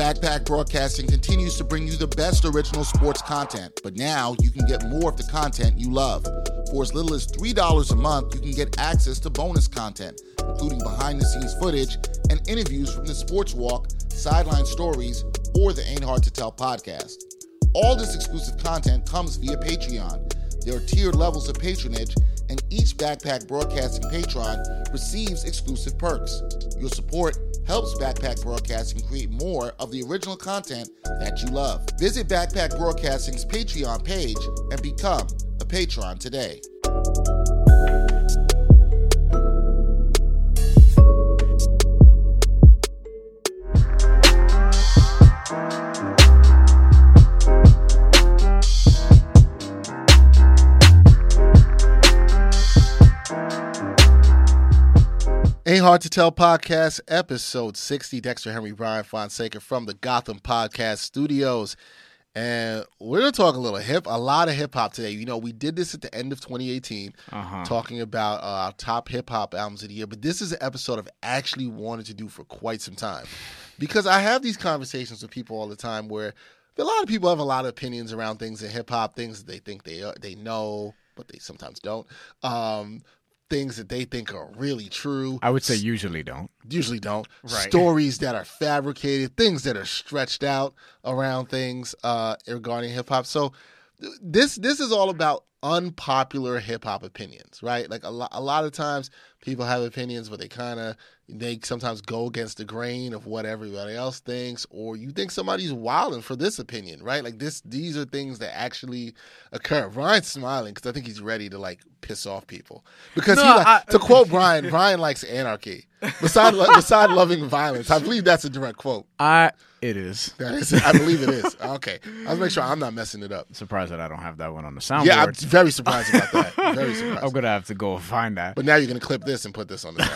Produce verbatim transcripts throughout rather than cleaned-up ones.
Backpack Broadcasting continues to bring you the best original sports content, but now you can get more of the content you love. For as little as three dollars a month, you can get access to bonus content, including behind-the-scenes footage and interviews from the Sports Walk, Sideline Stories, or the Ain't Hard to Tell podcast. All this exclusive content comes via Patreon. There are tiered levels of patronage, and each Backpack Broadcasting patron receives exclusive perks. Your support helps Backpack Broadcasting create more of the original content that you love. Visit Backpack Broadcasting's Patreon page and become a patron today. Ain't Hard to Tell podcast, episode sixty. Dexter Henry, Brian Fonseca from the Gotham Podcast Studios. And we're going to talk a little hip, a lot of hip hop today. You know, we did this at the end of twenty eighteen, uh-huh. talking about uh, our top hip hop albums of the year. But this is an episode I've actually wanted to do for quite some time. Because I have these conversations with people all the time where a lot of people have a lot of opinions around things in hip hop, things that they think they uh, they know, but they sometimes don't. Um Things that they think are really true. I would say usually don't. Usually don't. Right. Stories that are fabricated, things that are stretched out around things uh, regarding hip hop. So this this is all about unpopular hip hop opinions, right? Like a lot, a lot of times people have opinions, but they kind of they sometimes go against the grain of what everybody else thinks, or you think somebody's wilding for this opinion, right? Like this, these are things that actually occur. Brian's smiling because I think he's ready to like piss off people. Because no, he, like, I, to quote Brian, Brian likes anarchy. Beside beside loving violence, I believe that's a direct quote. I it is. That is, I believe it is. Okay, I'll make sure I'm not messing it up. Surprised that I don't have that one on the soundboard. Yeah, I'm very surprised about that. Very surprised. I'm gonna have to go find that. But now you're gonna clip this and put this on the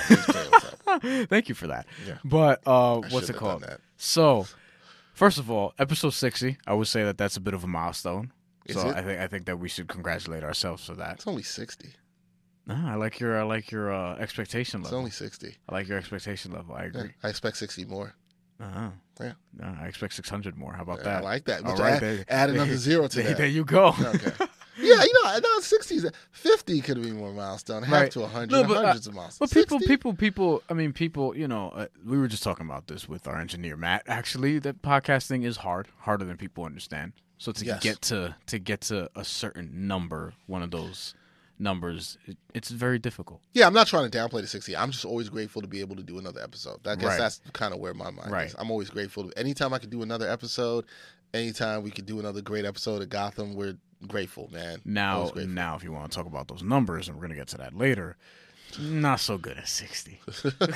sound. Thank you for that. Yeah. But uh, what's it called? So, first of all, episode sixty. I would say that that's a bit of a milestone. Is so it? I think I think that we should congratulate ourselves for that. It's only sixty. No, I like your I like your uh, expectation level. It's only sixty. I like your expectation level. I agree. Yeah, I expect sixty more. Uh-huh. Yeah. No, I expect six hundred more. How about Yeah, that? I like that. All But right, add, there, add another zero to there, that. There you go. Okay. Yeah, you know, no, sixties, fifty could be more milestone. Half Right. to one hundred, No, but, hundreds uh, of milestones. But people, sixty? people, people. I mean, people. You know, uh, we were just talking about this with our engineer Matt. Actually, that podcasting is hard, harder than people understand. So to Yes. get to to get to a certain number, one of those numbers, it, it's very difficult. Yeah, I'm not trying to downplay the sixty. I'm just always grateful to be able to do another episode. I guess Right. that's kind of where my mind Right. is. I'm always grateful. To, anytime I could do another episode, anytime we could do another great episode of Gotham, we're grateful, man. Now, Always grateful. now, if you want to talk about those numbers, and we're gonna get to that later. Not so good at sixty. and I'm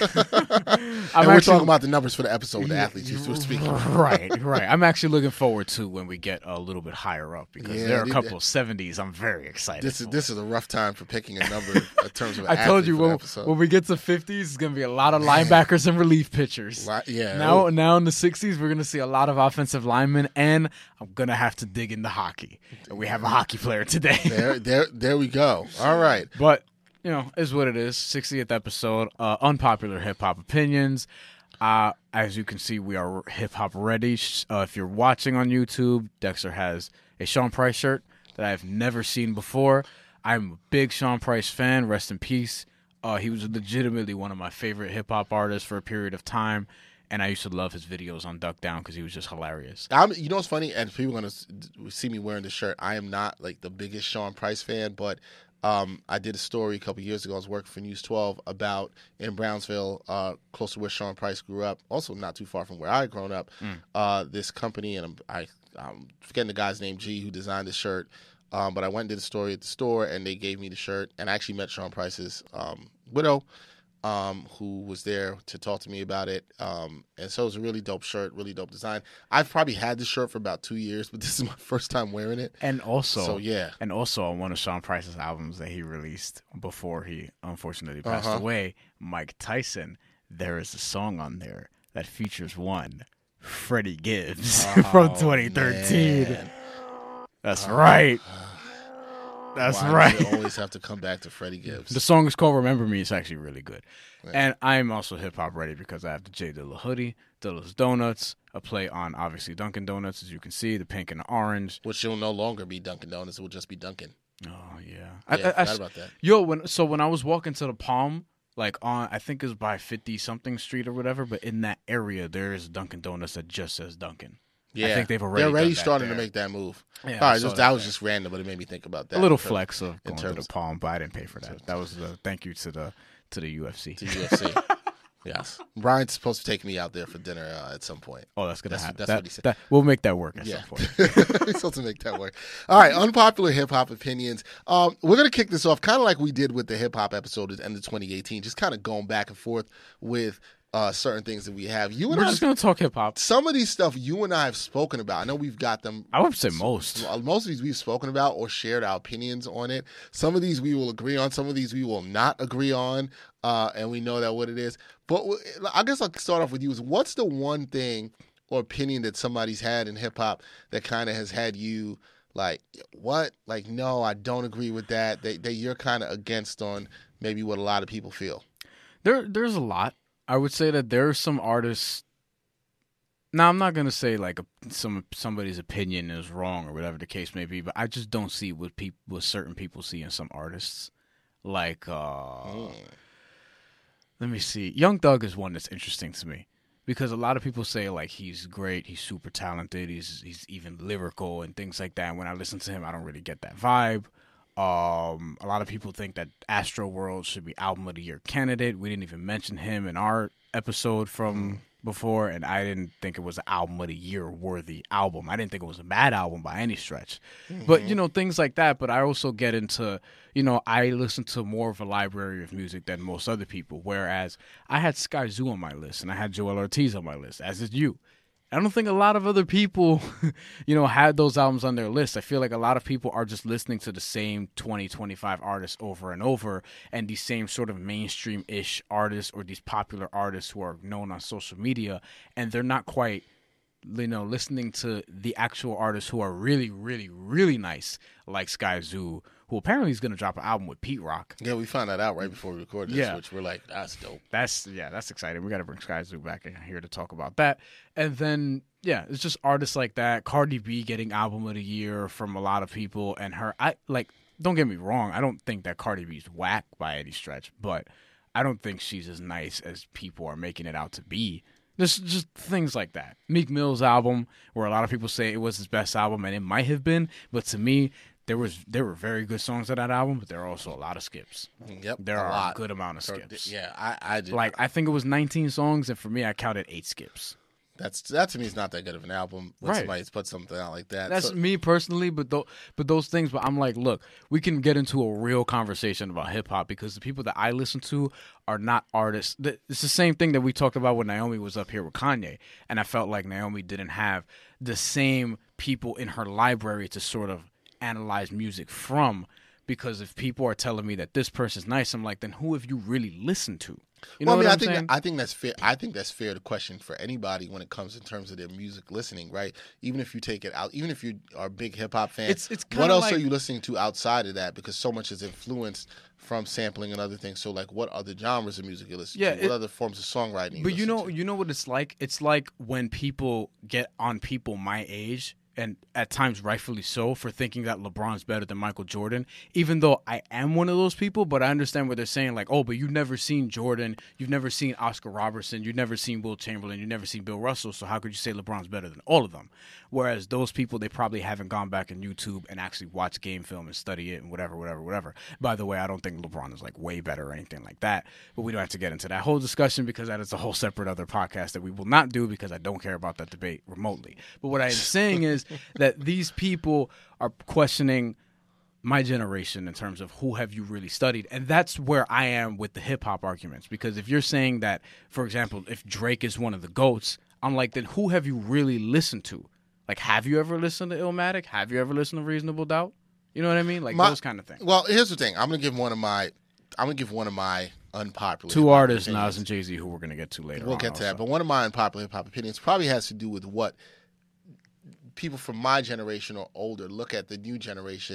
we're actually- talking about the numbers for the episode with the athletes you were speaking. Right, right. I'm actually looking forward to when we get a little bit higher up because Yeah, there are a they- couple of seventies I'm very excited This is for. this is a rough time for picking a number in terms of. An I told athlete you for the when, episode. when we get to fifties, it's gonna be a lot of linebackers and relief pitchers. Right, yeah. Now, Ooh. now in the sixties, we're gonna see a lot of offensive linemen, and I'm gonna have to dig into hockey. And we have a hockey player today. there, there, there we go. All right. But you know, is what it is. sixtieth episode. Uh, unpopular hip hop opinions. Uh, as you can see, we are hip hop ready. Uh, if you're watching on YouTube, Dexter has a Sean Price shirt that I've never seen before. I'm a big Sean Price fan. Rest in peace. Uh, he was legitimately one of my favorite hip hop artists for a period of time, and I used to love his videos on Duck Down because he was just hilarious. I'm, you know what's funny? And people are gonna see me wearing this shirt. I am not like the biggest Sean Price fan, but um, I did a story a couple years ago. I was working for News twelve about in Brownsville, uh, close to where Sean Price grew up. Also, not too far from where I had grown up. Mm. Uh, this company, and I'm, I, I'm forgetting the guy's name, G, who designed the shirt. Um, but I went and did a story at the store, and they gave me the shirt. And I actually met Sean Price's um, widow, um, who was there to talk to me about it. Um, and so it was a really dope shirt, really dope design. I've probably had this shirt for about two years, but this is my first time wearing it. And also, So, yeah. and also on one of Sean Price's albums that he released before he unfortunately passed Uh-huh. away, Mike Tyson, there is a song on there that features one Freddie Gibbs Oh, from twenty thirteen. man. That's right. That's Why right. do you always have to come back to Freddie Gibbs? The song is called Remember Me. It's actually really good. Yeah. And I'm also hip-hop ready because I have the J Dilla hoodie, Dilla's Donuts, a play on, obviously, Dunkin' Donuts, as you can see, the pink and the orange. Which will no longer be Dunkin' Donuts. It will just be Dunkin'. Oh, yeah. Yeah, I, I, I, I, forgot about that. Yo, when so when I was walking to the Palm, like on, I think it was by fifty-something Street or whatever, but in that area, there is Dunkin' Donuts that just says Dunkin'. Yeah, I think they've already They're already done that starting there. to make that move. Yeah, All I right, saw just, that that was there. just random, but it made me think about that. A little in terms- flex of in going to terms- the Palm, but I didn't pay for that. That was the thank you to the to the U F C. to U F C. Yes, Brian's supposed to take me out there for dinner uh, at some point. Oh, that's gonna That's- happen. that's That- what he said. that- we'll make that work at Yeah, some point. we're supposed to make that work. All right, unpopular hip hop opinions. Um, we're gonna kick this off kind of like we did with the hip hop episode at the end of twenty eighteen, just kind of going back and forth with uh, certain things that we have. You and We're I, just gonna talk hip hop. some of these stuff you and I have spoken about. I know we've got them. I would say most. Most of these we've spoken about or shared our opinions on it. Some of these we will agree on. Some of these we will not agree on, uh, and we know that what it is. But w- I guess I'll start off with you. Is what's the one thing or opinion that somebody's had in hip hop that kind of has had you like, what? Like, no, I don't agree with that. That, that you're kind of against on maybe what a lot of people feel. There, there's a lot. I would say that there are some artists. Now, I'm not gonna say like a, some somebody's opinion is wrong or whatever the case may be, but I just don't see what people, what certain people see in some artists. Like, uh, Mm. let me see. Young Thug is one that's interesting to me because a lot of people say like he's great, he's super talented, he's he's even lyrical and things like that. And when I listen to him, I don't really get that vibe. Um, a lot of people think that Astro World should be album of the year candidate. We didn't even mention him in our episode from before, and I didn't think it was an album of the year worthy album. I didn't think it was a bad album by any stretch. But, you know, things like that. But I also get into, you know, I listen to more of a library of music than most other people, whereas I had Sky Zoo on my list and I had Joel Ortiz on my list, as did you. I don't think a lot of other people, you know, had those albums on their list. I feel like a lot of people are just listening to the same twenty, twenty-five artists over and over, and these same sort of mainstream-ish artists or these popular artists who are known on social media, and they're not quite, you know, listening to the actual artists who are really, really, really nice, like Sky Zoo, who apparently is going to drop an album with Pete Rock. Yeah, we found that out right before we recorded this, Yeah. which we're like, that's dope. That's yeah, that's exciting. We got to bring Sky Zoo back in here to talk about that. And then yeah, it's just artists like that. Cardi B getting album of the year from a lot of people, and her. I like. Don't get me wrong. I don't think that Cardi B's whack by any stretch, but I don't think she's as nice as people are making it out to be. There's just things like that. Meek Mill's album, where a lot of people say it was his best album, and it might have been, but to me, there was there were very good songs on that album, but there are also a lot of skips. Yep, There a are lot. a good amount of So, skips. Yeah, I, I did. Like I think it was nineteen songs, and for me, I counted eight skips. That's that to me is not that good of an album when Right. somebody's put something out like that. That's So- me personally, but th- but those things. But I'm like, look, we can get into a real conversation about hip hop because the people that I listen to are not artists. Th- It's the same thing that we talked about when Naomi was up here with Kanye, and I felt like Naomi didn't have the same people in her library to sort of analyze music from. Because if people are telling me that this person's nice, I'm like, then who have you really listened to? You know well, I mean, what I I'm think saying? I think that's fair. I think that's fair to question for anybody when it comes in terms of their music listening, right? Even if you take it out, even if you are a big hip hop fan, It's- it's what kinda else like- are you listening to outside of that? Because so much is influenced from sampling and other things. So, like, what other genres of music you listen Yeah, to? What it- other forms of songwriting? But you listen know, to? you know what it's like. It's like when people get on people my age, and at times rightfully so, for thinking that LeBron's better than Michael Jordan. Even though I am one of those people, but I understand what they're saying. Like, oh, but you've never seen Jordan, you've never seen Oscar Robertson, you've never seen Will Chamberlain, you've never seen Bill Russell. So how could you say LeBron's better than all of them? Whereas those people, they probably haven't gone back on YouTube and actually watched game film and study it and whatever, whatever, whatever. By the way, I don't think LeBron is like way better or anything like that. But we don't have to get into that whole discussion because that is a whole separate other podcast that we will not do because I don't care about that debate remotely. But what I am saying is that these people are questioning my generation in terms of who have you really studied. And that's where I am with the hip hop arguments. Because if you're saying that, for example, if Drake is one of the GOATs, I'm like, then who have you really listened to? Like, have you ever listened to Illmatic? Have you ever listened to Reasonable Doubt? You know what I mean? Like My- those kind of things. Well, here's the thing. I'm gonna give one of my. I'm gonna give one of my unpopular Two hip-hop artists, opinions. Nas and Jay-Z, who we're going to get to later We'll on get to that. also. But one of my unpopular hip hop opinions probably has to do with what people from my generation or older look at the new generation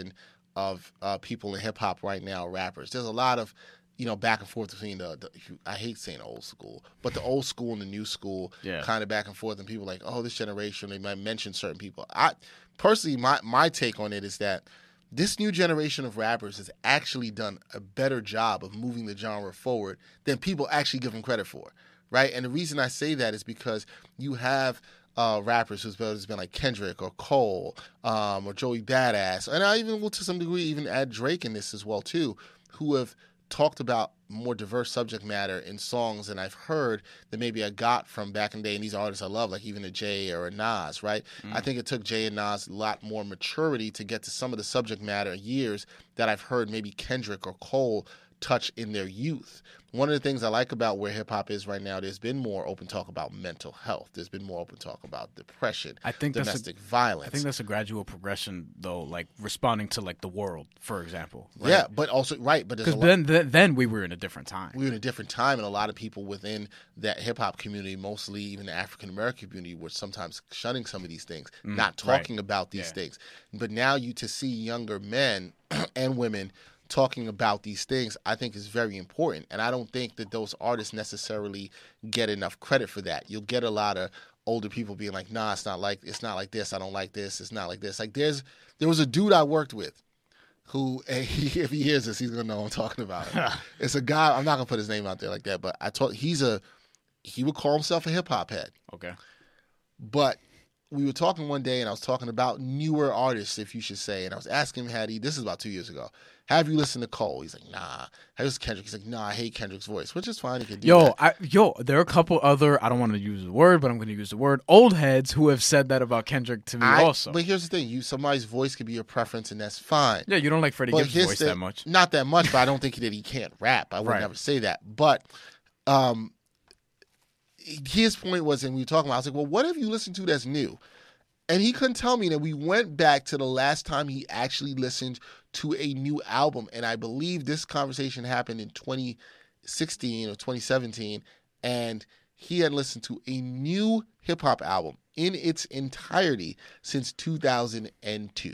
of uh, people in hip hop right now, rappers. There's a lot of, you know, back and forth between the, the I hate saying old school, but the old school and the new school, yeah. kind of back and forth. And people are like, oh, this generation, they might mention certain people. I personally, my my take on it is that this new generation of rappers has actually done a better job of moving the genre forward than people actually give them credit for, right? And the reason I say that is because you have uh, rappers who's been, who's been like Kendrick or Cole um, or Joey Badass, and I even will to some degree even add Drake in this as well too, who have talked about more diverse subject matter in songs than I've heard that maybe I got from back in the day. And these artists I love, like even a Jay or a Nas, right? Mm. I think it took Jay and Nas a lot more maturity to get to some of the subject matter years that I've heard maybe Kendrick or Cole touch in their youth. One of the things I like about where hip-hop is right now, there's been more open talk about mental health. There's been more open talk about depression, I think domestic that's a, violence. I think that's a gradual progression, though, like responding to like the world, for example. Right? Yeah, but also, right, but because then, then then we were in a different time. We were in a different time, and a lot of people within that hip-hop community, mostly even the African-American community, were sometimes shunning some of these things, mm, not talking right. about these yeah. things. But now you to see younger men and women talking about these things, I think is very important. And I don't think that those artists necessarily get enough credit for that. You'll get a lot of older people being like, nah, it's not like it's not like this. I don't like this. It's not like this. Like there's there was a dude I worked with who, he, if he hears this, he's gonna know what I'm talking about. It's a guy, I'm not gonna put his name out there like that, but I told he's a he would call himself a hip hop head. Okay. But we were talking one day, and I was talking about newer artists, if you should say, and I was asking him, had he, this is about two years ago, have you listened to Cole? He's like, nah. Have you listened to Kendrick? He's like, nah, I hate Kendrick's voice, which is fine. He can do yo, that. I, yo, there are a couple other, I don't want to use the word, but I'm going to use the word, old heads who have said that about Kendrick to me I, also. But here's the thing. you Somebody's voice could be your preference, and that's fine. Yeah, you don't like Freddie but Gibbs' voice the, that much. Not that much, but I don't think that he can't rap. I would right. never say that. But um, his point was, and we were talking about, I was like, well, what have you listened to that's new? And he couldn't tell me that. We went back to the last time he actually listened to a new album. And I believe this conversation happened in twenty sixteen or twenty seventeen. And he had listened to a new hip-hop album in its entirety since two thousand two.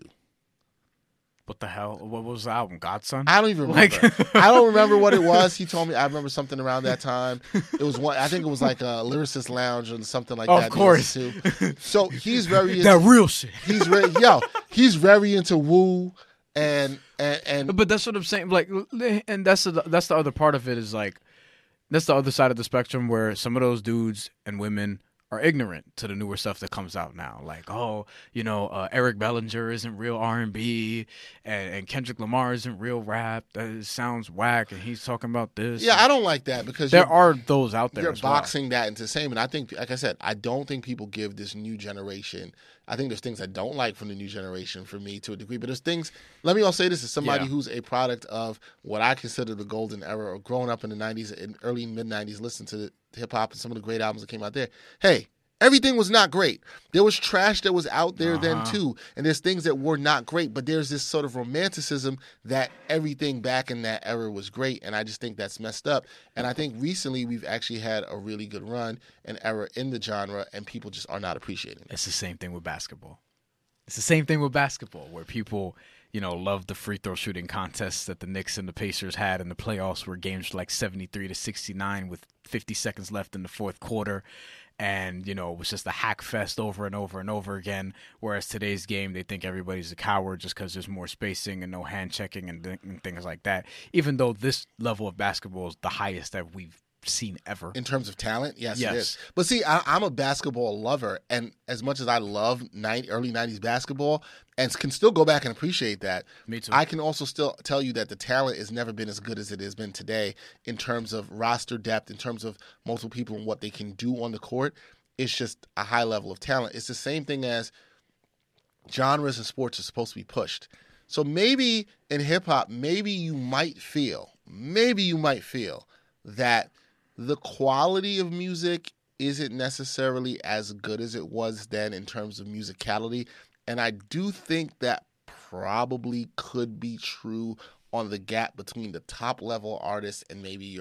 What the hell? What was the album? Godson? I don't even remember. Like... I don't remember what it was. He told me. I remember something around that time. It was one. I think it was like a Lyricist Lounge or something like oh, that. Of course. Too. So he's very into, that real shit. He's very yo. He's very into Wu and and and. But that's what I'm saying. Like, and that's the that's the other part of it is like, that's the other side of the spectrum where some of those dudes and women are ignorant to the newer stuff that comes out now. Like, oh, you know, uh, Eric Bellinger isn't real R and B, and, and Kendrick Lamar isn't real rap. That sounds whack, and he's talking about this. Yeah, I don't like that because there are those out there. You're as boxing well. that into the same. And I think, like I said, I don't think people give this new generation. I think there's things I don't like from the new generation for me to a degree, but there's things. Let me also say this as somebody yeah. who's a product of what I consider the golden era, or growing up in the nineties and early mid nineties, listening to hip hop and some of the great albums that came out there. Hey. Everything was not great. There was trash that was out there uh-huh. then too, and there's things that were not great, but there's this sort of romanticism that everything back in that era was great, and I just think that's messed up. And I think recently we've actually had a really good run and era in the genre, and people just are not appreciating it. It's the same thing with basketball. It's the same thing with basketball, where people, you know, love the free throw shooting contests that the Knicks and the Pacers had in the playoffs, where games were like seventy-three to sixty-nine with fifty seconds left in the fourth quarter. And, you know, it was just a hack fest over and over and over again. Whereas today's game, they think everybody's a coward just because there's more spacing and no hand checking and, th- and things like that. Even though this level of basketball is the highest that we've seen ever. In terms of talent, yes, yes. it is. But see, I, I'm a basketball lover. And as much as I love ninety, early nineties basketball and can still go back and appreciate that, Me too. I can also still tell you that the talent has never been as good as it has been today in terms of roster depth, in terms of multiple people and what they can do on the court. It's just a high level of talent. It's the same thing as genres and sports are supposed to be pushed. So maybe in hip-hop, maybe you might feel, maybe you might feel that the quality of music isn't necessarily as good as it was then in terms of musicality. And I do think that probably could be true on the gap between the top level artists and maybe your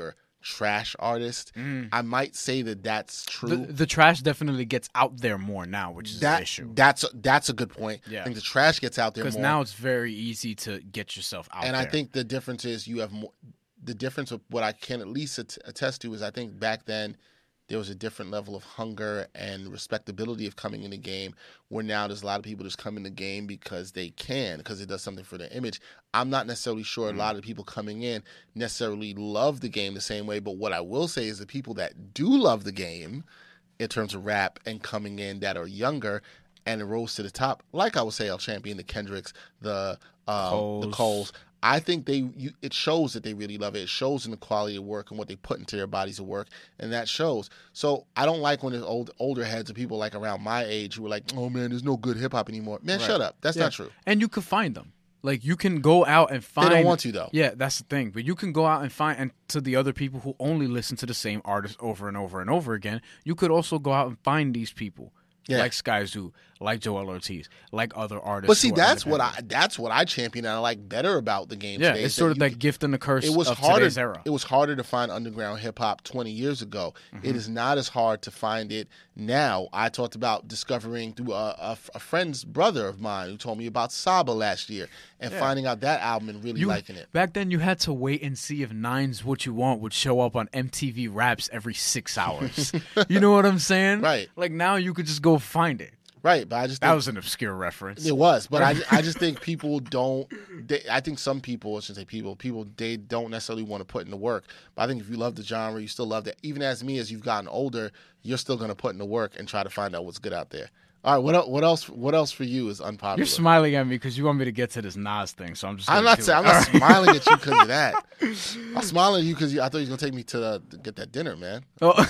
trash artist. Mm. I might say that that's true. The, the trash definitely gets out there more now, which is that, an issue. That's that's a good point. Yeah. I think the trash gets out there more Because now it's very easy to get yourself out and there. I think the difference is you have more. The difference of what I can at least att- attest to is I think back then there was a different level of hunger and respectability of coming in the game, where now there's a lot of people just come in the game because they can, because it does something for their image. I'm not necessarily sure mm-hmm. a lot of people coming in necessarily love the game the same way, but what I will say is the people that do love the game in terms of rap and coming in that are younger and it rose to the top, like I would say El Champion, the Kendricks, the um, Coles. the Coles. I think they you, it shows that they really love it. It shows in the quality of work and what they put into their bodies of work, and that shows. So I don't like when there's old older heads or people like around my age who are like, "Oh man, there's no good hip hop anymore." Man, Right. shut up. That's Yeah. not true. And you can find them. Like, you can go out and find... They don't want to though. Yeah, that's the thing. But you can go out and find... And to the other people who only listen to the same artist over and over and over again, you could also go out and find these people. Yeah. Like Sky Zoo, like Joel Ortiz, like other artists. But see, who are that's what I independent. that's what I champion and I like better about the game Yeah, today. it's is sort of you that can- gift and the curse It was of harder. today's era. It was harder to find underground hip hop twenty years ago. Mm-hmm. It is not as hard to find it now. I talked about discovering through a, a, a friend's brother of mine who told me about Saba last year and Yeah. finding out that album and really You- liking it. Back then, you had to wait and see if Nine's What You Want would show up on M T V Raps every six hours. You know what I'm saying? Right. Like, now you could just go find it. Right, but I just That think was an obscure reference. it was, but I, I just think people don't. They, I think some people, I shouldn't say people, people they don't necessarily want to put in the work. But I think if you love the genre, you still love it. Even as me, as you've gotten older, you're still going to put in the work and try to find out what's good out there. All right, what el- what else? What else for you is unpopular? You're smiling at me because you want me to get to this Nas thing, so I'm just. I'm gonna not do saying I'm it. not All right. smiling at you because of that. I'm smiling at you because I thought you was gonna take me to, the, to get that dinner, man. Oh.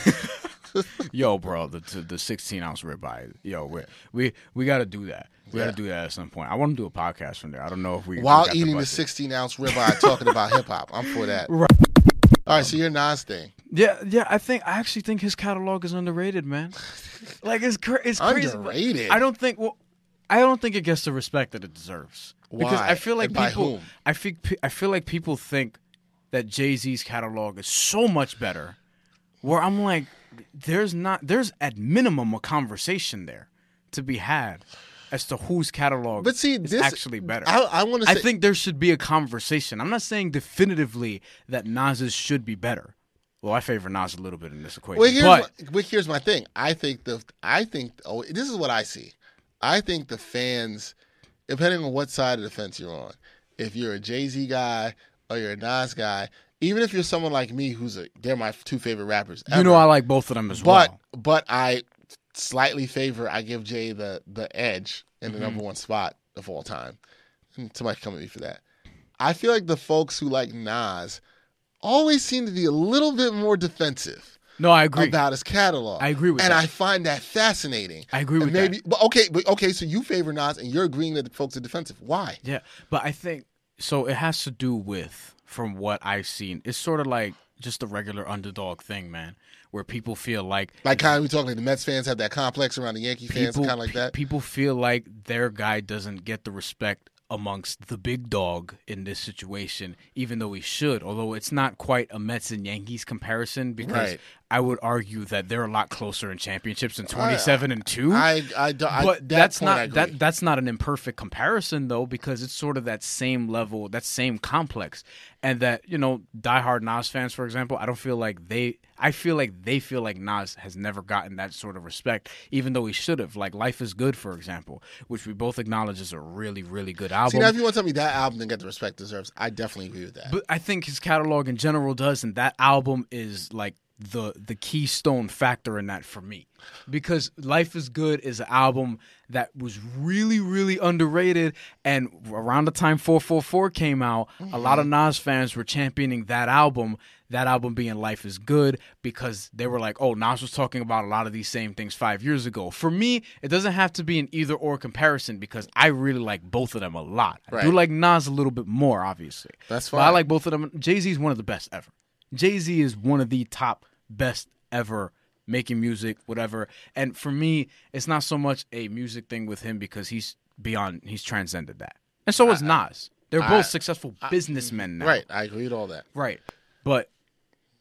Yo, bro, the the sixteen ounce ribeye. Yo, we we we got to do that. We Yeah. got to do that at some point. I want to do a podcast from there. I don't know if we While we got eating the budget. sixteen ounce ribeye, talking about hip hop, I'm for that. Right. All right, so your Nas thing. Yeah, yeah. I think I actually think his catalog is underrated, man. Like it's cra- it's crazy. Underrated? I don't think. Well, I don't think it gets the respect that it deserves. Because Why? I feel like And by people. whom? I think pe- I feel like people think that Jay-Z's catalog is so much better. Where I'm like, there's not. There's at minimum a conversation there to be had as to whose catalog But see, is this actually better. I, I want to I say. think there should be a conversation. I'm not saying definitively that Nas's should be better. Well, I favor Nas a little bit in this equation. Well, here's but my, but here's my thing. I think the I think oh, this is what I see. I think the fans, depending on what side of the fence you're on, if you're a Jay-Z guy or you're a Nas guy, even if you're someone like me who's a they're my two favorite rappers. you know ever, I like both of them as but well. but I slightly favor I give Jay the the edge in the Mm-hmm. number one spot of all time. And somebody come at me for that. I feel like the folks who like Nas always seem to be a little bit more defensive No, I agree. about his catalog. I agree with and that. I find that fascinating. I agree and with maybe, that. But okay, but okay, so you favor Nas and you're agreeing that the folks are defensive. Why? Yeah, but I think so. It has to do with, from what I've seen, it's sort of like just the regular underdog thing, man, where people feel like Like kind of we talking like the Mets fans have that complex around the Yankee fans, people, kind of like pe- that. people feel like their guy doesn't get the respect amongst the big dog in this situation, even though he should. Although it's not quite a Mets and Yankees comparison, because Right. I would argue that they're a lot closer in championships than twenty-seven and two. I, I, do- I but that that's point I not agree. that that's not an imperfect comparison though, because it's sort of that same level, that same complex, and that, you know, diehard Nas fans, for example, I don't feel like they. I feel like they feel like Nas has never gotten that sort of respect, even though he should have. Like Life is Good, for example, which we both acknowledge is a really, really good album. See, now if you want to tell me that album didn't get the respect it deserves, I definitely agree with that. But I think his catalog in general does, and that album is like the the keystone factor in that for me. Because Life is Good is an album that was really, really underrated, and around the time four four four came out, Mm-hmm. a lot of Nas fans were championing that album, that album being Life is Good, because they were like, oh, Nas was talking about a lot of these same things five years ago. For me, it doesn't have to be an either-or comparison, because I really like both of them a lot. I do Right. like Nas a little bit more, obviously. That's But I fine. like both of them. Jay-Z is one of the best ever. Jay-Z is one of the top best ever making music, whatever. And for me, it's not so much a music thing with him, because he's beyond, he's transcended that. And so is Nas. They're both I- successful businessmen now. Right, I agree with all that. Right. But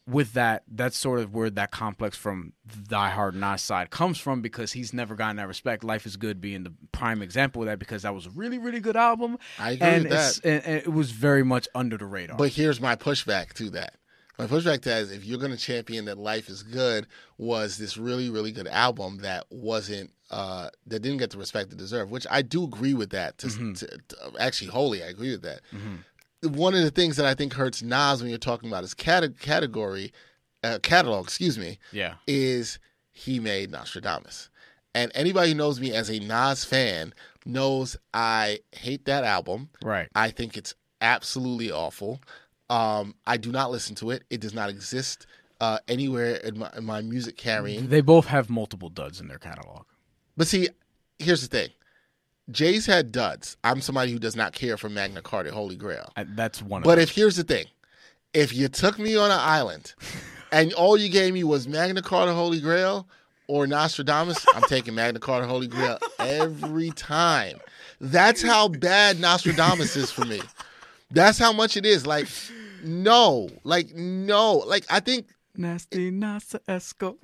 with that, that's sort of where that complex from the Die Hard Nas side comes from, because he's never gotten that respect. Life is Good being the prime example of that, because that was a really, really good album. I agree and with that. And, and it was very much under the radar. But here's my pushback to that. My pushback to that is, if you're going to champion that Life is Good was this really, really good album that wasn't, uh, that didn't get the respect it deserved, which I do agree with that. To, Mm-hmm. to, to, actually, wholly, I agree with that. Mm-hmm. One of the things that I think hurts Nas when you're talking about his cate- category, uh, catalog, excuse me, yeah. is he made Nostradamus. And anybody who knows me as a Nas fan knows I hate that album. Right. I think it's absolutely awful. Um, I do not listen to it. It does not exist uh, anywhere in my, in my music carrying. They both have multiple duds in their catalog. But see, here's the thing. Jay's had duds. I'm somebody who does not care for Magna Carta, Holy Grail. I, that's one of But them. if here's the thing. If you took me on an island and all you gave me was Magna Carta, Holy Grail or Nostradamus, I'm taking Magna Carta, Holy Grail every time. That's how bad Nostradamus is for me. That's how much it is. Like, no. Like, no. Like, I think... Nasty Nasa Esco.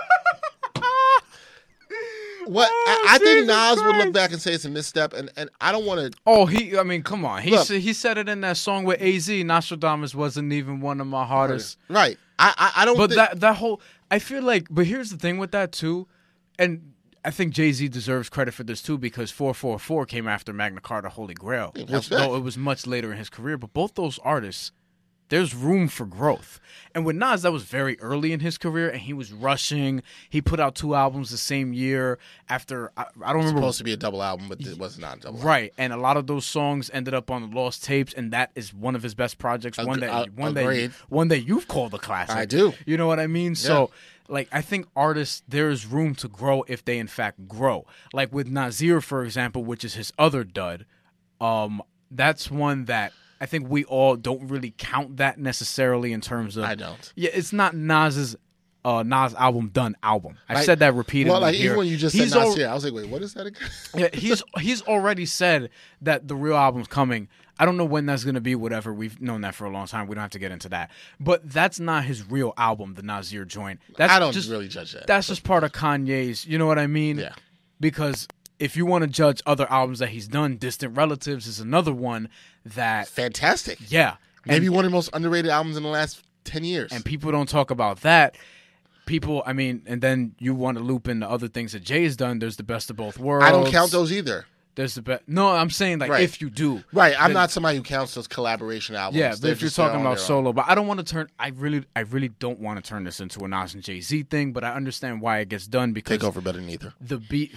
What Oh, I, I think Jesus Nas would Christ. look back and say it's a misstep, and, and I don't want to... Oh, he, I mean, come on. He, Look. said, he said it in that song with A Z. Nostradamus wasn't even one of my hardest. Right. I, I, I don't But think... that that whole, I feel like, but here's the thing with that too, and I think Jay-Z deserves credit for this too, because four four four came after Magna Carta Holy Grail, Yeah, which, respect. though it was much later in his career. But both those artists, there's room for growth. And with Nas, that was very early in his career, and he was rushing. He put out two albums the same year after, I, I don't It's remember. supposed to be a double album, but it was not a double album. Right, and a lot of those songs ended up on the Lost Tapes, and that is one of his best projects. One Ag- that, uh, one that, agreed. one that you've called a classic. I do. You know what I mean? So, like, I think artists, there's room to grow if they in fact grow. Like with Nasir, for example, which is his other dud. Um, that's one that I think we all don't really count that necessarily in terms of. I don't. Yeah, it's not Nas's. Uh, Nas album done album. I've Like- said that repeatedly. Well, like, here. even when you just He's said al- Nasir, I was like, wait, what is that again? yeah, he's he's already said that the real album's coming. I don't know when that's going to be, whatever. We've known that for a long time. We don't have to get into that. But that's not his real album, the Nasir joint. That's I don't just, really judge that. That's just part of Kanye's, you know what I mean? Yeah. Because if you want to judge other albums that he's done, Distant Relatives is another one that, Fantastic. yeah. Maybe and, one of the most underrated albums in the last ten years. and people don't talk about that. People, I mean, and then you want to loop in the other things that Jay's done. There's the Best of Both Worlds. I don't count those either. There's the best. No, I'm saying like Right. if you do. Right. I'm then- not somebody who counts those collaboration albums. Yeah, but They're if you're just there talking on about their own. solo, but I don't want to turn. I really, I really don't want to turn this into a Nas and Jay Z thing. But I understand why it gets done because Take over better than either. the beat,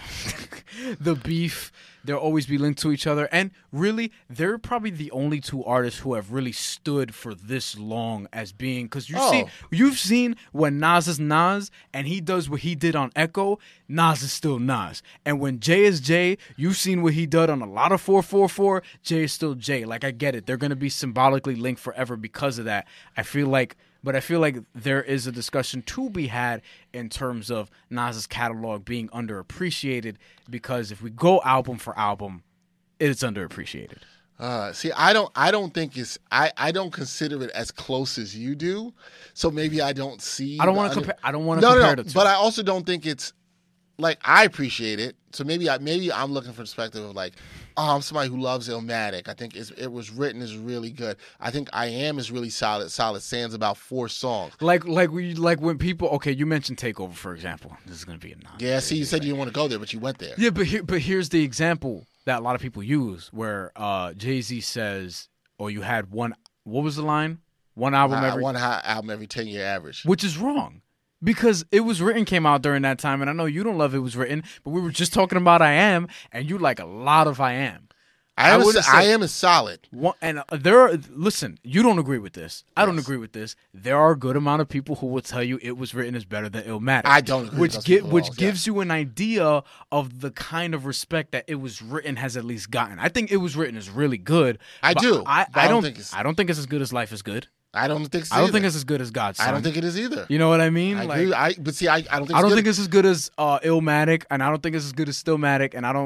the beef, they'll always be linked to each other. And really, they're probably the only two artists who have really stood for this long as being. Because you see, Oh. you've seen when Nas is Nas and he does what he did on Echo, Nas is still Nas. And when Jay is Jay, you've seen what he did on a lot of four four four. Jay is still Jay. Like I get it, they're gonna be symbolically linked forever because of that. I feel like. But I feel like there is a discussion to be had in terms of Nas's catalog being underappreciated because if we go album for album, it's underappreciated. Uh, see, I don't, I don't think it's, I, I don't consider it as close as you do. So maybe I don't see. I don't the want to under- compare. I don't want to No, compare no, no. the two. But I also don't think it's like I appreciate it. So maybe I, maybe I'm looking from the perspective of like, oh, I'm somebody who loves Illmatic. I think it's, it was written is really good. I think I Am is really solid. Solid Sands about four songs. like, like we, like when people. Okay, you mentioned Takeover, for example. This is gonna be a Nas. Yeah. See, you said you didn't want to go there, but you went there. Yeah, but here, but here's the example that a lot of people use where uh, Jay-Z says, "Or you had one. What was the line? One album Uh, every." one hot album every ten year average. Which is wrong. Because It Was Written came out during that time, and I know you don't love It Was Written, but we were just talking about I Am, and you like a lot of I Am. I am, I is, wouldn't say- I am is solid. One, and uh, there are, listen, you don't agree with this. I don't Yes. agree with this. There are a good amount of people who will tell you It Was Written is better than Illmatic. I don't agree with Which, those gi- people at which all, gives you an idea of the kind of respect that It Was Written has at least gotten. I think It Was Written is really good. I but do, I, but I, I don't don't think it's- I don't think it's as good as Life is Good. I don't think so I don't either. think it's as good as God's Son. I don't think it is either. You know what I mean? I Like, agree. I but see, I, I don't think. I it's don't good. think it's as good as uh, Illmatic, and I don't think it's as good as Stillmatic, and I don't,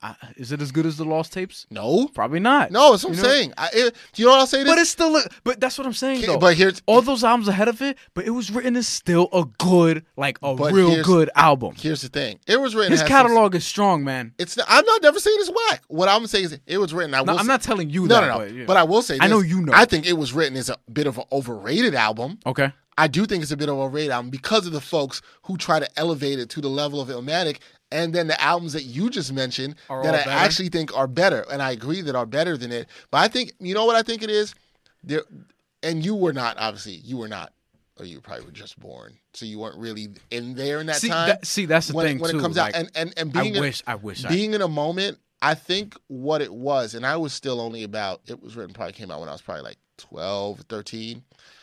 I, is it as good as the Lost Tapes? No, Probably not. no. That's what I'm You know? saying. I, it, do you know what I'll say? This? But it's still, a, but that's what I'm saying though. But here's all those albums ahead of it, but it was written as still a good, like a But real here's- good album. here's the thing. It was written. His has catalog is strong, man. Some, it's. I'm not never saying it's whack. What I'm saying is it was written. I will No, I'm say- not telling you No, that. no, no. But, yeah. But I will say. This. I know you know. I think it was written as a bit of an overrated album. Okay. I do think it's a bit of a overrated album because of the folks who try to elevate it to the level of Illmatic, and then the albums that you just mentioned Are that all I better? actually think are better, and I agree that are better than it. But I think you know what I think it is. There, and you were not obviously you were not, or you probably were just born, so you weren't really in there in that See, time. that, see, that's the when, thing when too. it comes like, out, and and and I being in, wish, I wish, I. being in a moment, I think what it was, and I was still only about. It was written probably came out when I was probably like twelve, thirteen.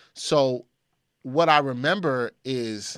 So what I remember is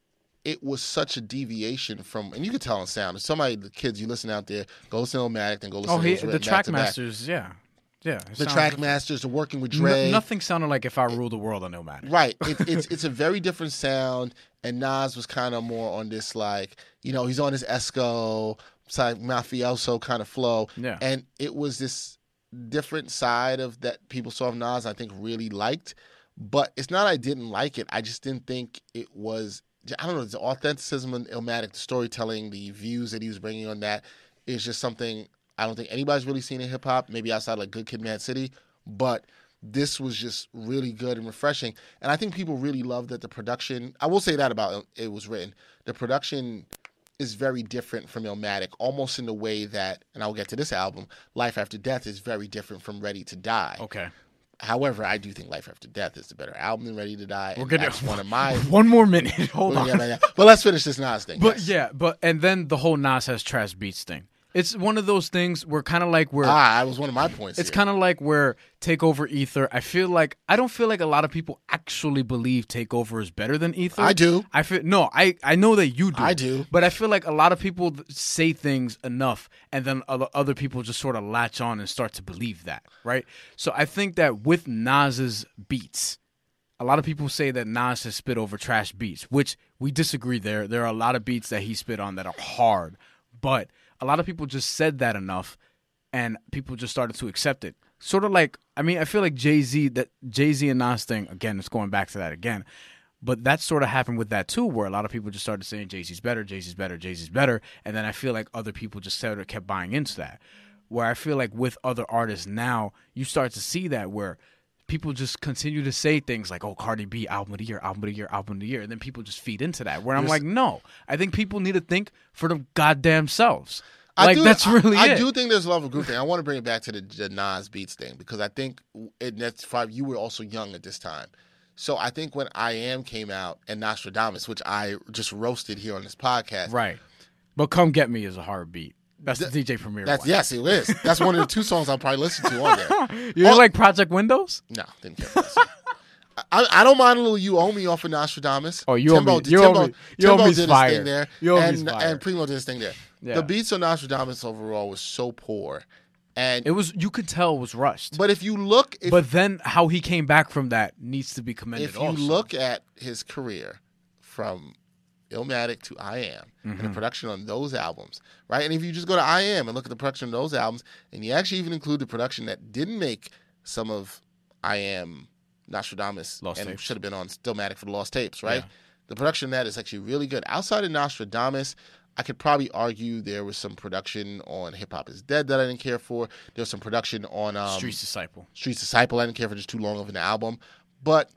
it was such a deviation from, and you could tell on sound. If somebody, the kids you listen out there, go listen to Illmatic, then go listen Oh, to he, it was the written back to back. Trackmasters, yeah, yeah. it The sounds- Trackmasters, the working with No- Dre. nothing sounded like If I Ruled the World on Illmatic. Right. It, it's it's a very different sound, and Nas was kind of more on this, like, you know, he's on his Esco, side mafioso kind of flow. Yeah. And it was this different side of that people saw of Nas I think really liked. But it's not I didn't like it. I just didn't think it was, I don't know, the authenticism in Illmatic, the storytelling, the views that he was bringing on that is just something I don't think anybody's really seen in hip-hop, maybe outside like Good Kid, Mad City. But this was just really good and refreshing. And I think people really loved that the production, I will say that about it was written, the production is very different from Illmatic, almost in the way that, and I'll get to this album, Life After Death is very different from Ready to Die. Okay. However, I do think Life After Death is the better album than Ready to Die. We're and gonna that's one of my. one more minute. Hold We'll on. get back there. But let's finish this Nas thing. But yes. yeah, but and then the whole Nas has trash beats thing. It's one of those things where kind of like where Ah, that was one of my points. it's here. kind of like where Takeover Ether. I feel like I don't feel like a lot of people actually believe Takeover is better than Ether. I do. I feel no. I I know that you do. I do. But I feel like a lot of people say things enough, and then other other people just sort of latch on and start to believe that, right? So I think that with Nas's beats, a lot of people say that Nas has spit over trash beats, which we disagree. There, there are a lot of beats that he spit on that are hard, but a lot of people just said that enough, and people just started to accept it. Sort of like, I mean, I feel like Jay-Z, that Jay-Z and Nas thing, again, it's going back to that again, but that sort of happened with that too, where a lot of people just started saying Jay-Z's better, Jay-Z's better, Jay-Z's better, and then I feel like other people just sort of kept buying into that. Where I feel like with other artists now, you start to see that where people just continue to say things like, oh, Cardi B, album of the year, album of the year, album of the year. And then people just feed into that. Where I'm There's- like, no. I think people need to think for the goddamn selves. I Like, do, that's really I, it. I do think there's a love of group thing. I want to bring it back to the, the Nas Beats thing because I think it, that's five. You were also young at this time, so I think when I Am came out and Nostradamus, which I just roasted here on this podcast, Right. But Come Get Me is a hard beat. That's the, D J Premier That's one. yes, it is. That's one of the two songs I'll probably listen to on there. You didn't Oh. like Project Windows? No, didn't care for that song. I, I don't mind a little "You Owe Me" off of Nostradamus. Oh, You Owe Timbo, Me- did- You Owe Timbo, Me- You Owe Timbo Me's did his fire. thing there, You Owe Me's and fire. and Primo did his thing there. Yeah. The beats on Nostradamus overall was so poor, and It was, you could tell it was rushed. but if you look, if, but then how he came back from that needs to be commended if you also. look at his career from Illmatic to I Am and Mm-hmm. the production on those albums, right? And if you just go to I Am and look at the production on those albums, and you actually even include the production that didn't make some of I Am, Nostradamus, Lost and Tapes. should have been on Stillmatic for the Lost Tapes, right? Yeah. The production on that is actually really good. Outside of Nostradamus, I could probably argue there was some production on Hip Hop Is Dead that I didn't care for. There was some production on um, Streets Disciple. Streets Disciple. I didn't care for just too long of an album. But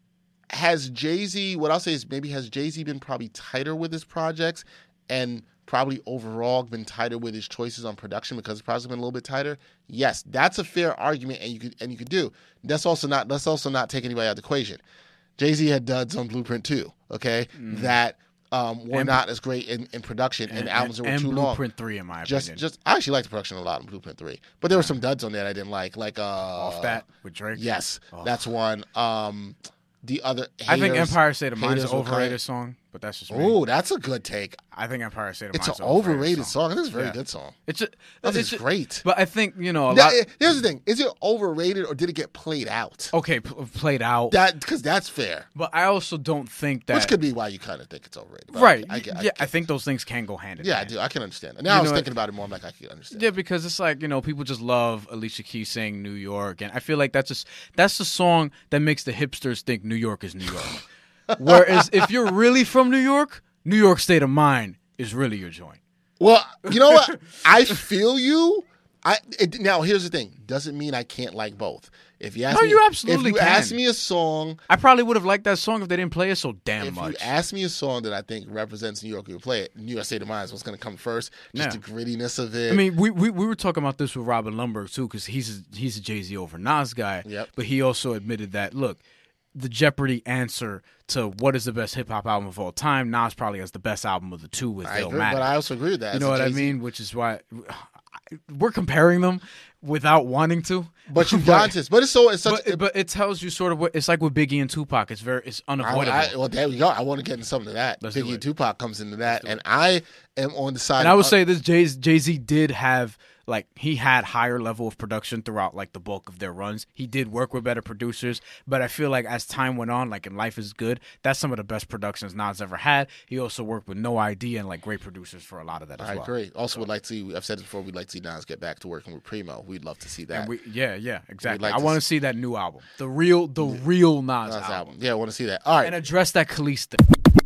has Jay-Z, what I'll say is maybe has Jay-Z been probably tighter with his projects and probably overall been tighter with his choices on production because the project's been a little bit tighter? Yes, that's a fair argument and you could and you could do. That's also not let's also not take anybody out of the equation. Jay-Z had duds on Blueprint too, okay? That um, were And- not as great in, in production and, albums that were and too long. Blueprint three, in my Just opinion. just I actually liked the production a lot on Blueprint three. But there were some duds on there I didn't like. Like uh Off that with Drake. Yes, Oh. that's one. Um, the other, I think Haters- Empire State of Mind is Haters an with Kanye. overrated song. but that's just me. Oh, that's a good take. I think Empire State of It's Mind's an an overrated overrated song. song. It's a very Yeah. good song. It's a, That it's is a- great. But I think, you know, a Now, lot. eh, here's the thing: is it overrated or did it get played out? Okay, p- played out. That because that's fair. But I also don't think that. Which could be why you kind of think it's overrated. But right. I, I, get- I yeah, get- I think those things can go hand in Yeah, I hand. do. I can understand. Now You I was know thinking what? about it more. I'm like, I can understand. Yeah, because it's like, you know, people just love Alicia Keys saying New York, and I feel like that's just that's the song that makes the hipsters think New York is New York. Whereas if you're really from New York, New York State of Mind is really your joint. Well, you know what? I feel you. I it, now here's the thing. Doesn't mean I can't like both. If you ask No, me, you absolutely if you can. ask me a song, I probably would have liked that song if they didn't play it so damn if much. you ask me a song that I think represents New York, you would play it. New York State of Mind is what's going to come first. Just Yeah. the grittiness of it. I mean, we, we we were talking about this with Robin Lundberg too, because he's a, he's a Jay Z over Nas guy. Yep. But he also admitted that look, the Jeopardy answer to what is the best hip hop album of all time, Nas probably has the best album of the two with I agree, Illmatic. but I also agree with that. You As know a what I Jay-Z mean? Which is why we're comparing them without wanting to. But you've gone to this. But it's so it's such. But, but it tells you sort of what it's like with Biggie and Tupac. It's very it's I, unavoidable. I, well, there we go. I want to get into something of that. Let's do Biggie it. and Tupac comes into that, and I am on the side. And I would of, say this Jay Jay Z did have like he had higher level of production throughout like the bulk of their runs. He did work with better producers, but I feel like as time went on, like in Life is Good, that's some of the best productions Nas ever had. He also worked with No I D and like great producers for a lot of that as I well. agree. Also, would like to see. I've said it before. We'd like to see Nas get back to working with Primo. We'd love to see that. And we, yeah, yeah, exactly. like I to want to s- see that new album, the real, the real Nas, Nas album, album. Yeah, I want to see that. All right. and address that Khalees thing.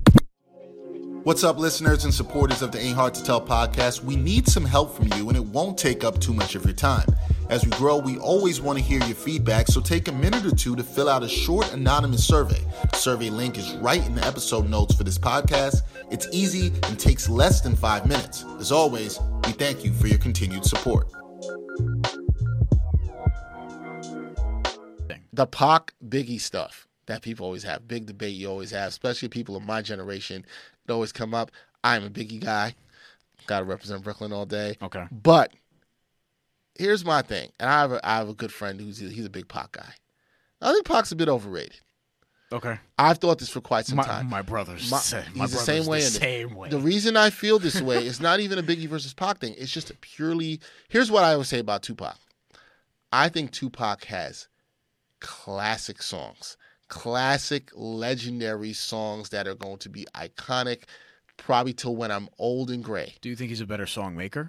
What's up, listeners and supporters of the Ain't Hard to Tell podcast? We need some help from you, and it won't take up too much of your time. As we grow, we always want to hear your feedback, so take a minute or two to fill out a short anonymous survey. The survey link is right in the episode notes for this podcast. It's easy and takes less than five minutes. As always, we thank you for your continued support. The Pac Biggie stuff that people always have, big debate you always have, especially people of my generation. It always come up. I'm a Biggie guy. Got to represent Brooklyn all day. Okay. But here's my thing, and I have a, I have a good friend who's he's a big Pac guy. I think Pac's a bit overrated. Okay, I've thought this for quite some my, time. my brother's My- sa- he's my the brother's same way. The and the- same way. The reason I feel this way is not even a Biggie versus Pac thing. It's just a purely. Here's what I always say about Tupac. I think Tupac has classic songs, classic, legendary songs that are going to be iconic, probably till when I'm old and gray. Do you think he's a better song maker?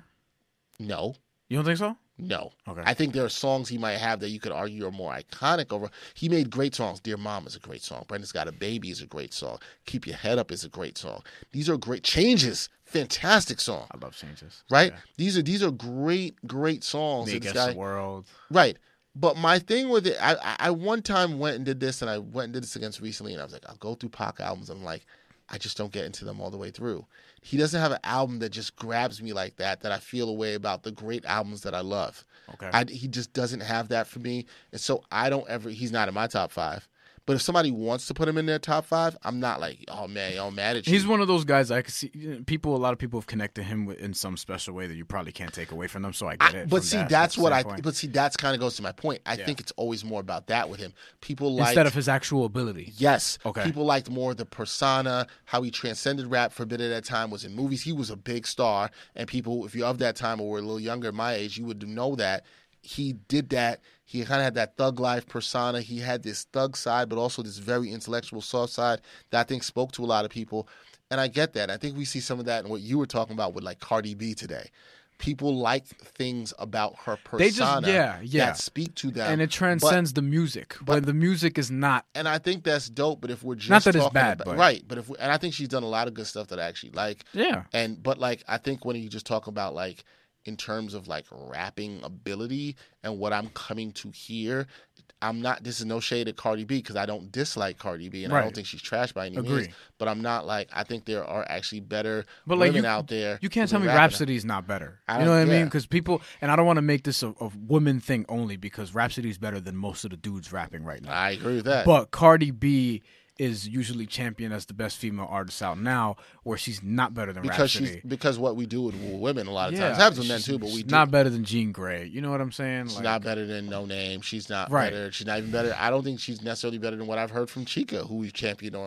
No, You don't think so? no. Okay. I think there are songs he might have that you could argue are more iconic over. He made great songs. Dear Mom is a great song. Brenda's Got a Baby is a great song. Keep Your Head Up is a great song. These are great. Changes, fantastic song. I love changes. Right? Yeah. These are these are great, great songs. Me that this Against guy- the World. Right. But my thing with it, I, I I one time went and did this, and I went and did this against recently, and I was like, I'll go through Pac albums. I'm like, I just don't get into them all the way through. He doesn't have an album that just grabs me like that, that I feel a way about the great albums that I love. Okay. I, he just doesn't have that for me. And so I don't ever, he's not in my top five. But if somebody wants to put him in their top five, I'm not like, oh man, y'all mad at you. He's one of those guys I can see. People, a lot of people have connected him with, in some special way that you probably can't take away from them. So I get I- it. but from see, that that's what I. standpoint. But see, that's kind of goes to my point. I Yeah. think it's always more about that with him. People like instead of his actual ability. yes. Okay. People liked more the persona, how he transcended rap for a bit at that time was in movies. He was a big star, and people, if you're of that time or were a little younger, my age, you would know that he did that. He kind of had that thug life persona. He had this thug side, but also this very intellectual soft side that I think spoke to a lot of people. And I get that. I think we see some of that in what you were talking about with like Cardi B today. People like things about her persona They just- yeah, yeah. that speak to them. And it transcends the music. But the music is not. and I think that's dope. But if we're just Not that it's talking bad, about, but- right? But if we, and I think she's done a lot of good stuff that I actually like. Yeah. And but like I think when you just talk about like in terms of like rapping ability and what I'm coming to hear, I'm not. This is no shade at Cardi B because I don't dislike Cardi B and I Right. don't think she's trash by any Agree. means. But I'm not like I think there are actually better But like women you, out there. you can't who've tell me been rapping. Rhapsody's not better. I You know what I don't- mean? yeah. Because people, and I don't want to make this a, a woman thing only because Rhapsody's better than most of the dudes rapping right now. I agree with that. But Cardi B is usually championed as the best female artist out now, where she's not better than because Rhapsody. she's because what we do with women a lot of yeah, times happens with men she's- too. But we she's do. not better than Jean Grey. You know what I'm saying? She's Like, not better than No Name. She's not Right. better. She's not even better. I don't think she's necessarily better than what I've heard from Chica, who we've championed on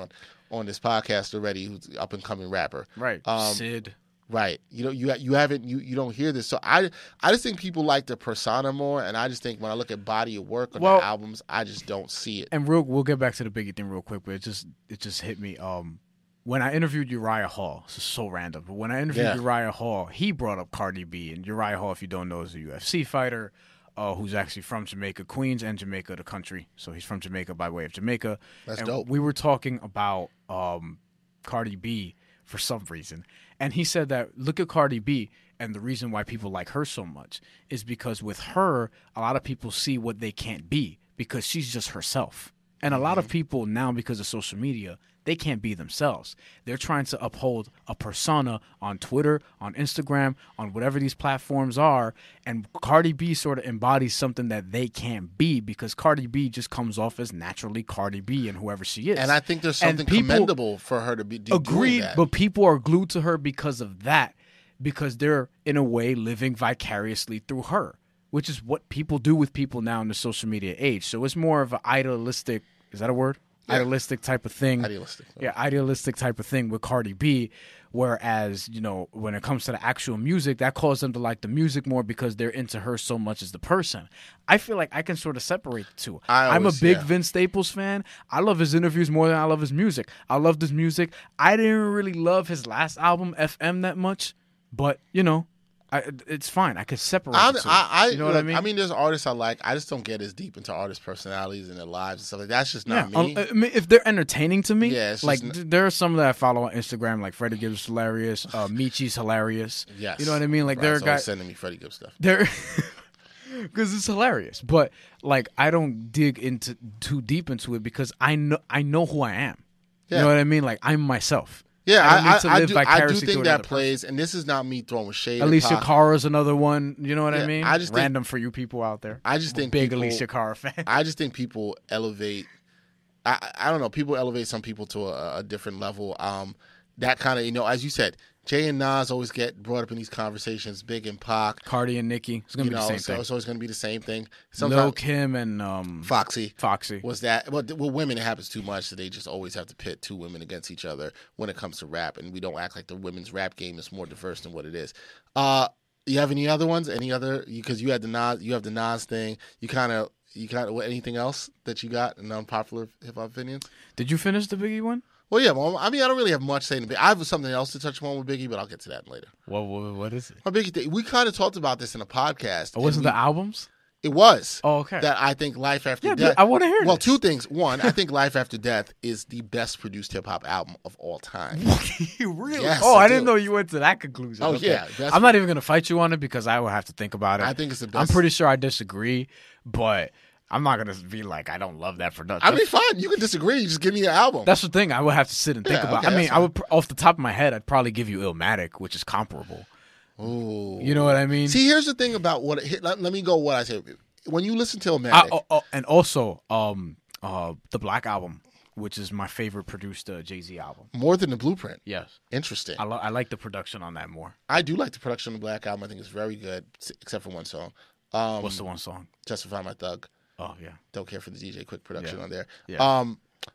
on this podcast already who's an up and coming rapper. Right. Um, Sid. Right. You know, you you haven't you, you don't hear this. So I I just think people like the persona more, and I just think when I look at body of work on Well, the albums, I just don't see it. And real, we'll get back to the Biggie thing real quick, but it just it just hit me. Um, when I interviewed Uriah Hall, this is so random, but when I interviewed Yeah. Uriah Hall, he brought up Cardi B, and Uriah Hall, if you don't know, is a U F C fighter, uh, who's actually from Jamaica, Queens, and Jamaica, the country. So he's from Jamaica by way of Jamaica. That's and dope. We were talking about um, Cardi B for some reason, and he said that look at Cardi B, and the reason why people like her so much is because with her, a lot of people see what they can't be because she's just herself. And a lot of people now, because of social media, they can't be themselves. They're trying to uphold a persona on Twitter, on Instagram, on whatever these platforms are. And Cardi B sort of embodies something that they can't be because Cardi B just comes off as naturally Cardi B and whoever she is. And I think there's And something people- commendable for her to be do, doing Agreed, that. but people are glued to her because of that, because they're, in a way, living vicariously through her, which is what people do with people now in the social media age. So it's more of an idealistic, is that a word? Yeah. Idealistic type of thing. Idealistic. Yeah, idealistic type of thing with Cardi B, whereas, you know, when it comes to the actual music, that calls them to like the music more because they're into her so much as the person. I feel like I can sort of separate the two. I I'm a always- big yeah. Vince Staples fan. I love his interviews more than I love his music. I love his music. I didn't really love his last album, F M, that much, but, you know, I, it's fine. I could separate I'm, the two. I, I, you know what I look, mean? I mean, there's artists I like. I just don't get as deep into artists' personalities and their lives and stuff like that. That's just not yeah, me. um, I mean, if they're entertaining to me, Yeah, it's like just n- th- there are some that I follow on Instagram, like Freddie Gibbs hilarious, uh, Michi's hilarious. yes. You know what I mean? Like there are Brian's always guys, sending me Freddie Gibbs stuff. there, because it's hilarious. But like I don't dig into too deep into it because I know I know who I am. Yeah. You know what I mean? Like I'm myself. Yeah, I don't I, need to I, I live do. I do vicariously think through that another plays, and this is not me throwing shade. at Alicia Pac. Cara's another one. You know what Yeah, I mean? I just think- Random for you people out there. I just I'm a think big people- Alicia Cara fan. I just think people elevate. I I don't know. People elevate some people to a, a different level. Um, that kind of, you know, as you said, Jay and Nas always get brought up in these conversations. Big and Pac, Cardi and Nicki. It's gonna you be know, the same so thing. it's always going to be the same thing. Lil Sometimes Kim and um, Foxy Foxy. was that. Well, with women, it happens too much. So they just always have to pit two women against each other when it comes to rap, and we don't act like the women's rap game is more diverse than what it is. Uh, you have any other ones? Any other? Because you had the Nas, you have the Nas thing. You kind of, you kind of. Anything else that you got in unpopular hip hop opinions? Did you finish the Biggie one? Well, yeah. Well, I mean, I don't really have much saying. To Biggie. I have something else to touch on with Biggie, but I'll get to that later. What what, what is it? My Biggie thing. We kind of talked about this in a podcast. Oh, was it and the we- albums? It was. Oh, okay. That I think Life After Yeah, Death. I want to hear Well, this. two things. One, I think Life After Death is the best produced hip hop album of all time. really? Yes, oh, I I, didn't do. know you went to that conclusion. Oh, Okay. yeah, that's- I'm not even gonna fight you on it because I will have to think about it. I think it's the I'm best. pretty sure I disagree, but I'm not gonna be like I don't love that production. I mean, fine. You can disagree. Just give me your album. That's the thing. I would have to sit and think Yeah, about. okay, I mean, that's I would pr- off the top of my head, I'd probably give you Illmatic, which is comparable. Ooh. You know what I mean? See, here's the thing about what. It, let, let me go. What I say. When you listen to I, Illmatic, oh, oh, and also, um, uh, the Black Album, which is my favorite produced uh, Jay Z album. more than the Blueprint. Yes, Interesting. I, lo- I like the production on that more. I do like the production of the Black Album. I think it's very good, s- except for one song. Um, What's the one song? Justify My Thug. Oh yeah, Don't care for the D J Quick production Yeah. on there. Yeah. Um,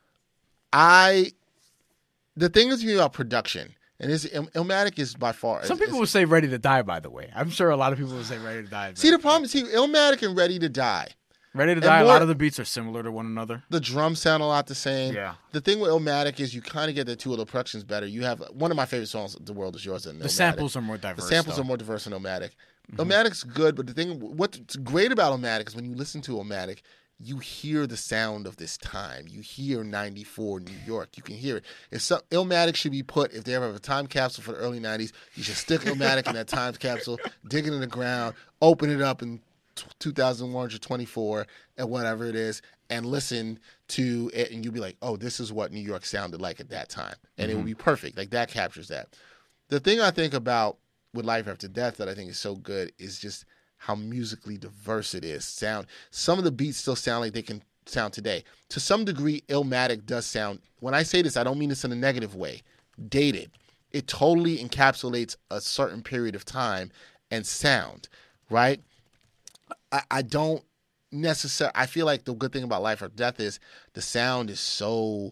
I. The thing is about production, and this Il- Illmatic is by far. some is- people is- would say "Ready to Die." By the way, I'm sure a lot of people would say "Ready to Die." see the problem is see Illmatic and Ready to Die. "Ready to and Die." a more- lot of the beats are similar to one another. The drums sound a lot the same. Yeah. The thing with Illmatic is you kind of get the two of the productions better. You have one of my favorite songs, "The World Is Yours," than The Illmatic. samples are more The diverse. samples though. are more diverse in Illmatic. Illmatic's good, but the thing what's great about Illmatic is when you listen to Illmatic, you hear the sound of this time. You hear ninety-four New York. You can hear it. If some Illmatic should be put, if they ever have a time capsule for the early nineties, you should stick Illmatic in that time capsule, dig it in the ground, open it up in two thousand one hundred twenty-four and whatever it is, and listen to it, and you'll be like, oh, this is what New York sounded like at that time. And it will be perfect. Like that captures that. The thing I think about with Life After Death that I think is so good is just how musically diverse it is. Sound some of the beats still sound like they can sound today. To some degree, Illmatic does sound, when I say this, I don't mean this in a negative way, dated. It totally encapsulates a certain period of time and sound, right? I, I don't necessarily, I feel like the good thing about Life After Death is the sound is so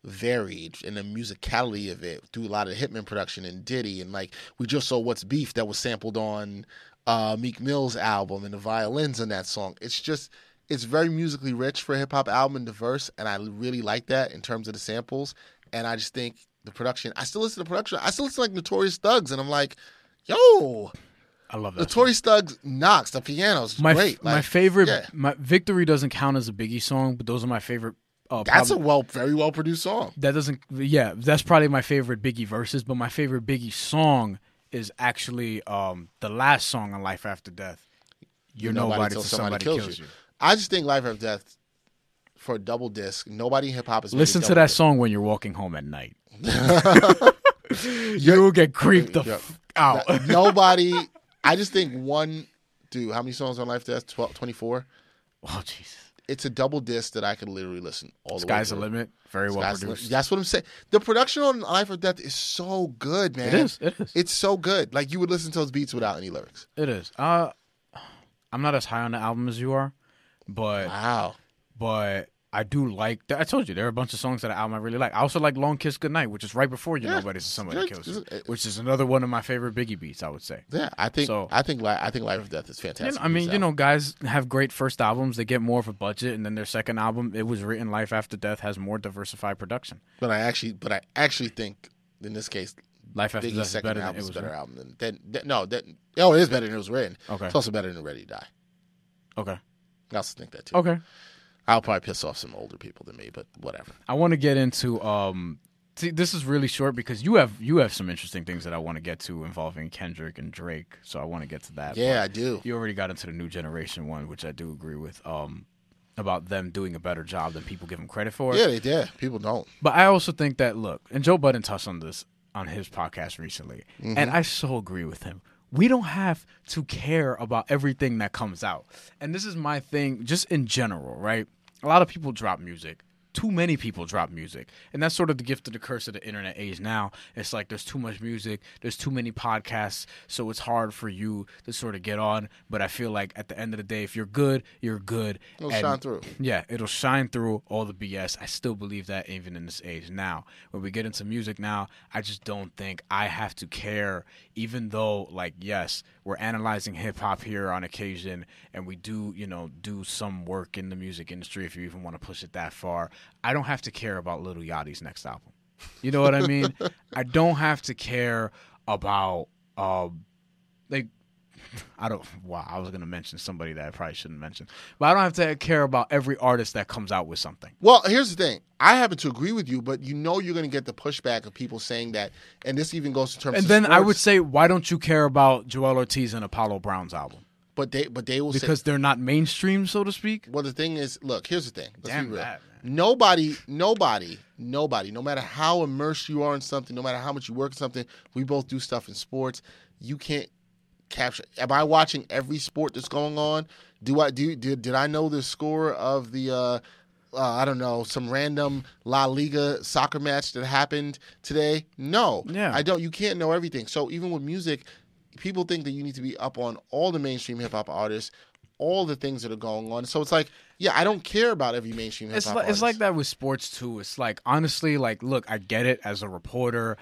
varied in the musicality of it through a lot of Hitman production and Diddy, and like we just saw What's Beef that was sampled on uh, Meek Mill's album and the violins in that song. It's just it's very musically rich for a hip hop album and diverse, and I really like that in terms of the samples. And I just think the production. I still listen to production. I still listen to like Notorious Thugs, and I'm like, yo. I love that. Notorious Thugs knocks. The piano's my, great. My like, favorite, yeah. my Victory doesn't count as a Biggie song, but those are my favorite. Uh, That's probably, a well, very well produced song. That doesn't, yeah, that's probably my favorite Biggie verses. But my favorite Biggie song is actually um, the last song on Life After Death. You're nobody, nobody till somebody, somebody kills, kills you. you. I just think Life After Death for a double disc. Nobody in hip hop is. Listen to that disc. song when you're walking home at night. You'll get creeped the f- out. Nobody. I just think one, dude, how many songs on Life Death? twelve, twenty-four? Oh, Jesus. It's a double disc that I could literally listen all the way Sky's the limit. Very well Sky's produced. That's what I'm saying. The production on Life or Death is so good, man. It is. It is. It's so good. Like, you would listen to those beats without any lyrics. It is. Uh, I'm not as high on the album as you are, but wow. But I do like. I told you there are a bunch of songs that the album I really like. I also like "Long Kiss Goodnight," which is right before "You yeah, Nobody to Somebody yeah, Kills You," which is another one of my favorite Biggie beats. I would say. Yeah, I think. So, I think. I think "Life or Death" is fantastic. You know, I mean, you know, guys have great first albums. They get more of a budget, and then their second album, it was written "Life After Death," has more diversified production. But I actually, but I actually think in this case, "Life After Biggie's Death" is second better than album it was is a better written. album than, than, than no. That oh, it is better than it was written. Okay, it's also better than "Ready to Die." Okay, I also think that too. Okay. I'll probably piss off some older people than me, but whatever. I want to get into um see, this is really short because you have you have some interesting things that I want to get to involving Kendrick and Drake, so I want to get to that. Yeah, but I do. You already got into the new generation one, which I do agree with, um about them doing a better job than people give them credit for. Yeah, they did. People don't. But I also think that, look, and Joe Budden touched on this on his podcast recently, mm-hmm. and I so agree with him. We don't have to care about everything that comes out. And this is my thing just in general, right? A lot of people drop music. Too many people drop music. And that's sort of the gift of the curse of the internet age now. It's like there's too much music. There's too many podcasts. So it's hard for you to sort of get on. But I feel like at the end of the day, if you're good, you're good. It'll and, shine through. Yeah, it'll shine through all the B S. I still believe that even in this age now. When we get into music now, I just don't think I have to care, even though, like, yes, we're analyzing hip-hop here on occasion, and we do, you know, do some work in the music industry if you even want to push it that far. I don't have to care about Lil Yachty's next album. You know what I mean? I don't have to care about, uh, like, I don't, wow, I was going to mention somebody that I probably shouldn't mention. But I don't have to care about every artist that comes out with something. Well, here's the thing. I happen to agree with you, but you know you're going to get the pushback of people saying that, and this even goes in terms and of then sports. I would say, why don't you care about Joel Ortiz and Apollo Brown's album? But they, but they will because say, they're not mainstream, so to speak. Well, the thing is, look, here's the thing. Let's Damn be real. that, man. Nobody, nobody, nobody, no matter how immersed you are in something, no matter how much you work in something, we both do stuff in sports. You can't capture. Am I watching every sport that's going on? Do I do? Did, did I know the score of the? Uh, uh, I don't know, some random La Liga soccer match that happened today? No, yeah. I don't. You can't know everything. So even with music, people think that you need to be up on all the mainstream hip hop artists, all the things that are going on. So it's like, yeah, I don't care about every mainstream hip hop It's like, artist. it's like that with sports too. It's like, honestly, like, look, I get it as a reporter.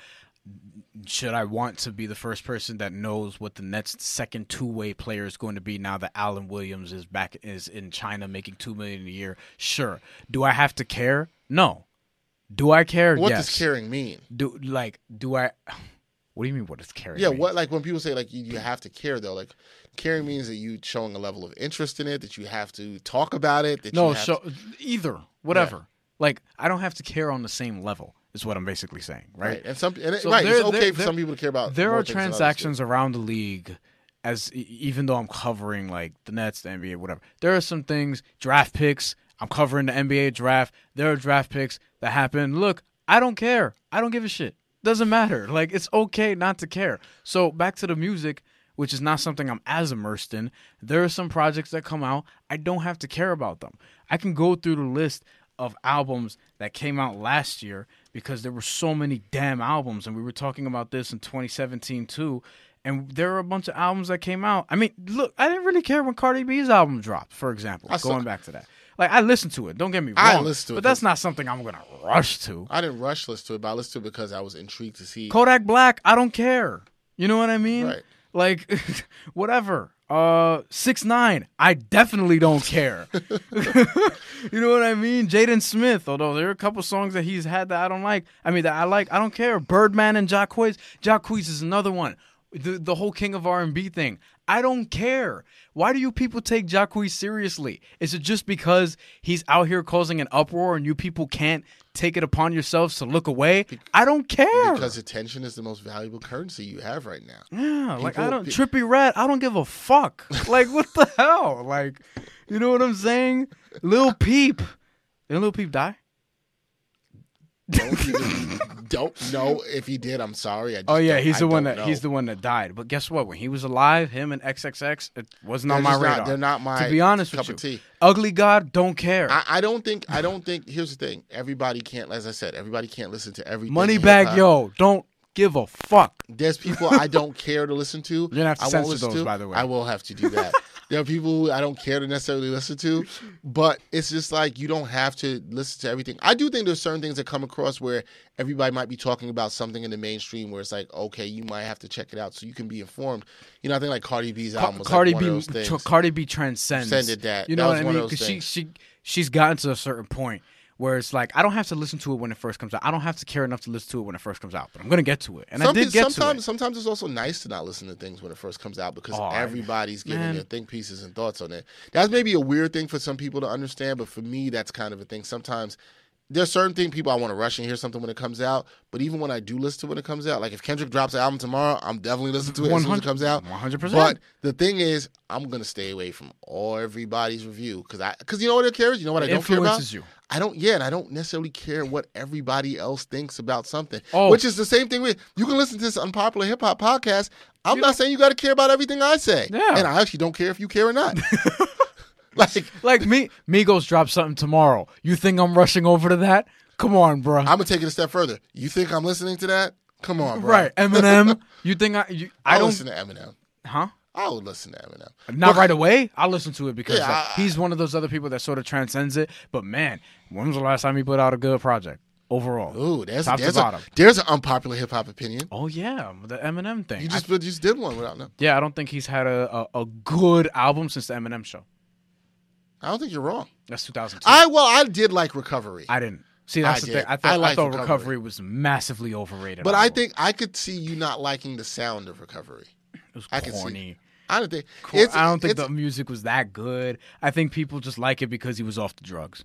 Should I want to be the first person that knows what the next second two-way player is going to be now that Allen Williams is back is in China making two million dollars a year? Sure. Do I have to care? No. Do I care? What yes. does caring mean? Do like do I? What do you mean? What does caring? Yeah, mean? what like when people say like you, you have to care though, like caring means that you showing a level of interest in it, that you have to talk about it. That no, you have so to... either whatever. Yeah. Like I don't have to care on the same level. Is what I'm basically saying, right? Right, and some and it, So right, there- it's okay there- for there- some people to care about. There more are things than others do. transactions around the league, as e- even though I'm covering like the Nets, the N B A, whatever. There are some things, draft picks. I'm covering the N B A draft. There are draft picks that happen. Look, I don't care. I don't give a shit. Doesn't matter. Like it's okay not to care. So back to the music, which is not something I'm as immersed in. There are some projects that come out. I don't have to care about them. I can go through the list of albums that came out last year because there were so many damn albums, and we were talking about this in twenty seventeen too, and there were a bunch of albums that came out. I mean, look, I didn't really care when Cardi B's album dropped, for example, I saw- going back to that. Like I listened to it. Don't get me wrong. I listened to it, but that's not something I'm gonna rush to. I didn't rush listen to it, but I listened to it because I was intrigued to see. Kodak Black, I don't care. You know what I mean? Right. Like, whatever. Uh, six nine, I definitely don't care. You know what I mean? Jaden Smith, although there are a couple songs that he's had that I don't like. I mean, that I like. I don't care. Birdman and Jacquees. Jacquees is another one. The the whole King of R and B thing. I don't care. Why do you people take Jacquees seriously? Is it just because he's out here causing an uproar and you people can't take it upon yourselves to look away? I don't care. Because attention is the most valuable currency you have right now. Yeah, like I People- don't Trippy Red. I don't give a fuck. Like what the hell? Like, you know what I'm saying? Lil Peep. Did Lil Peep die? Don't even, don't know if he did. I'm sorry. I just Oh yeah, don't- he's I the one don't that know. he's the one that died. But guess what? When he was alive, him and X X X, it wasn't They're on my just not- radar. they're not my To be honest cup with of you, tea. Ugly God, don't care. I, I don't think. I don't think. Here's the thing. Everybody can't. As I said, everybody can't listen to everything. in Moneybag hip-hop. Yo, don't give a fuck. There's people I don't care to listen to. You're gonna have to I won't censor listen those, to. by the way. I will have to do that. There are people who I don't care to necessarily listen to, but it's just like you don't have to listen to everything. I do think there's certain things that come across where everybody might be talking about something in the mainstream where it's like, okay, you might have to check it out so you can be informed. You know, I think like Cardi B's album was Cardi like one B, of those things. tr- Cardi B transcends. Transcended that. You That know was what I one of mean? those Because she things. she she's gotten to a certain point where it's like I don't have to listen to it when it first comes out. I don't have to care enough to listen to it when it first comes out. But I'm gonna get to it, and Something- I did get sometimes, to it. Sometimes it's also nice to not listen to things when it first comes out because Oh, I- everybody's giving man. their think pieces and thoughts on it. That's maybe a weird thing for some people to understand, but for me, that's kind of a thing. Sometimes there's certain things people I want to rush and hear something when it comes out, but even when I do listen to it when it comes out, like if Kendrick drops an album tomorrow, I'm definitely listening to it as soon as it comes out. one hundred percent. But the thing is, I'm gonna stay away from all everybody's review because I because you know what it cares. You know what I It don't care about. influences you. I don't, yeah, and I don't necessarily care what everybody else thinks about something. Oh. Which is the same thing with, you can listen to this unpopular hip hop podcast. I'm You not know- saying you got to care about everything I say. Yeah. And I actually don't care if you care or not. like, Like me, Migos drops something tomorrow. You think I'm rushing over to that? Come on, bro. I'm going to take it a step further. You think I'm listening to that? Come on, bro. Right, Eminem. You think I? You, I I'll don't. listen to Eminem. Huh? I would listen to Eminem. Not But- right away. I'll listen to it because Yeah, like, I- he's one of those other people that sort of transcends it. But man, when was the last time he put out a good project overall? Ooh, there's, Top to there's, a, bottom. there's an unpopular hip hop opinion. Oh yeah, the Eminem thing. You I- just, you just did one without no. yeah, I don't think he's had a, a, a good album since the Eminem show. I don't think you're wrong. That's two thousand two. I Well, I did like Recovery. I didn't see. That's I the did. thing. I, I thought, I, liked thought Recovery. recovery. was massively overrated. but I album. think I could see you not liking the sound of Recovery. it was I can see- corny. I don't think Cor- it's. I don't think it's, the music was that good. I think people just like it because he was off the drugs.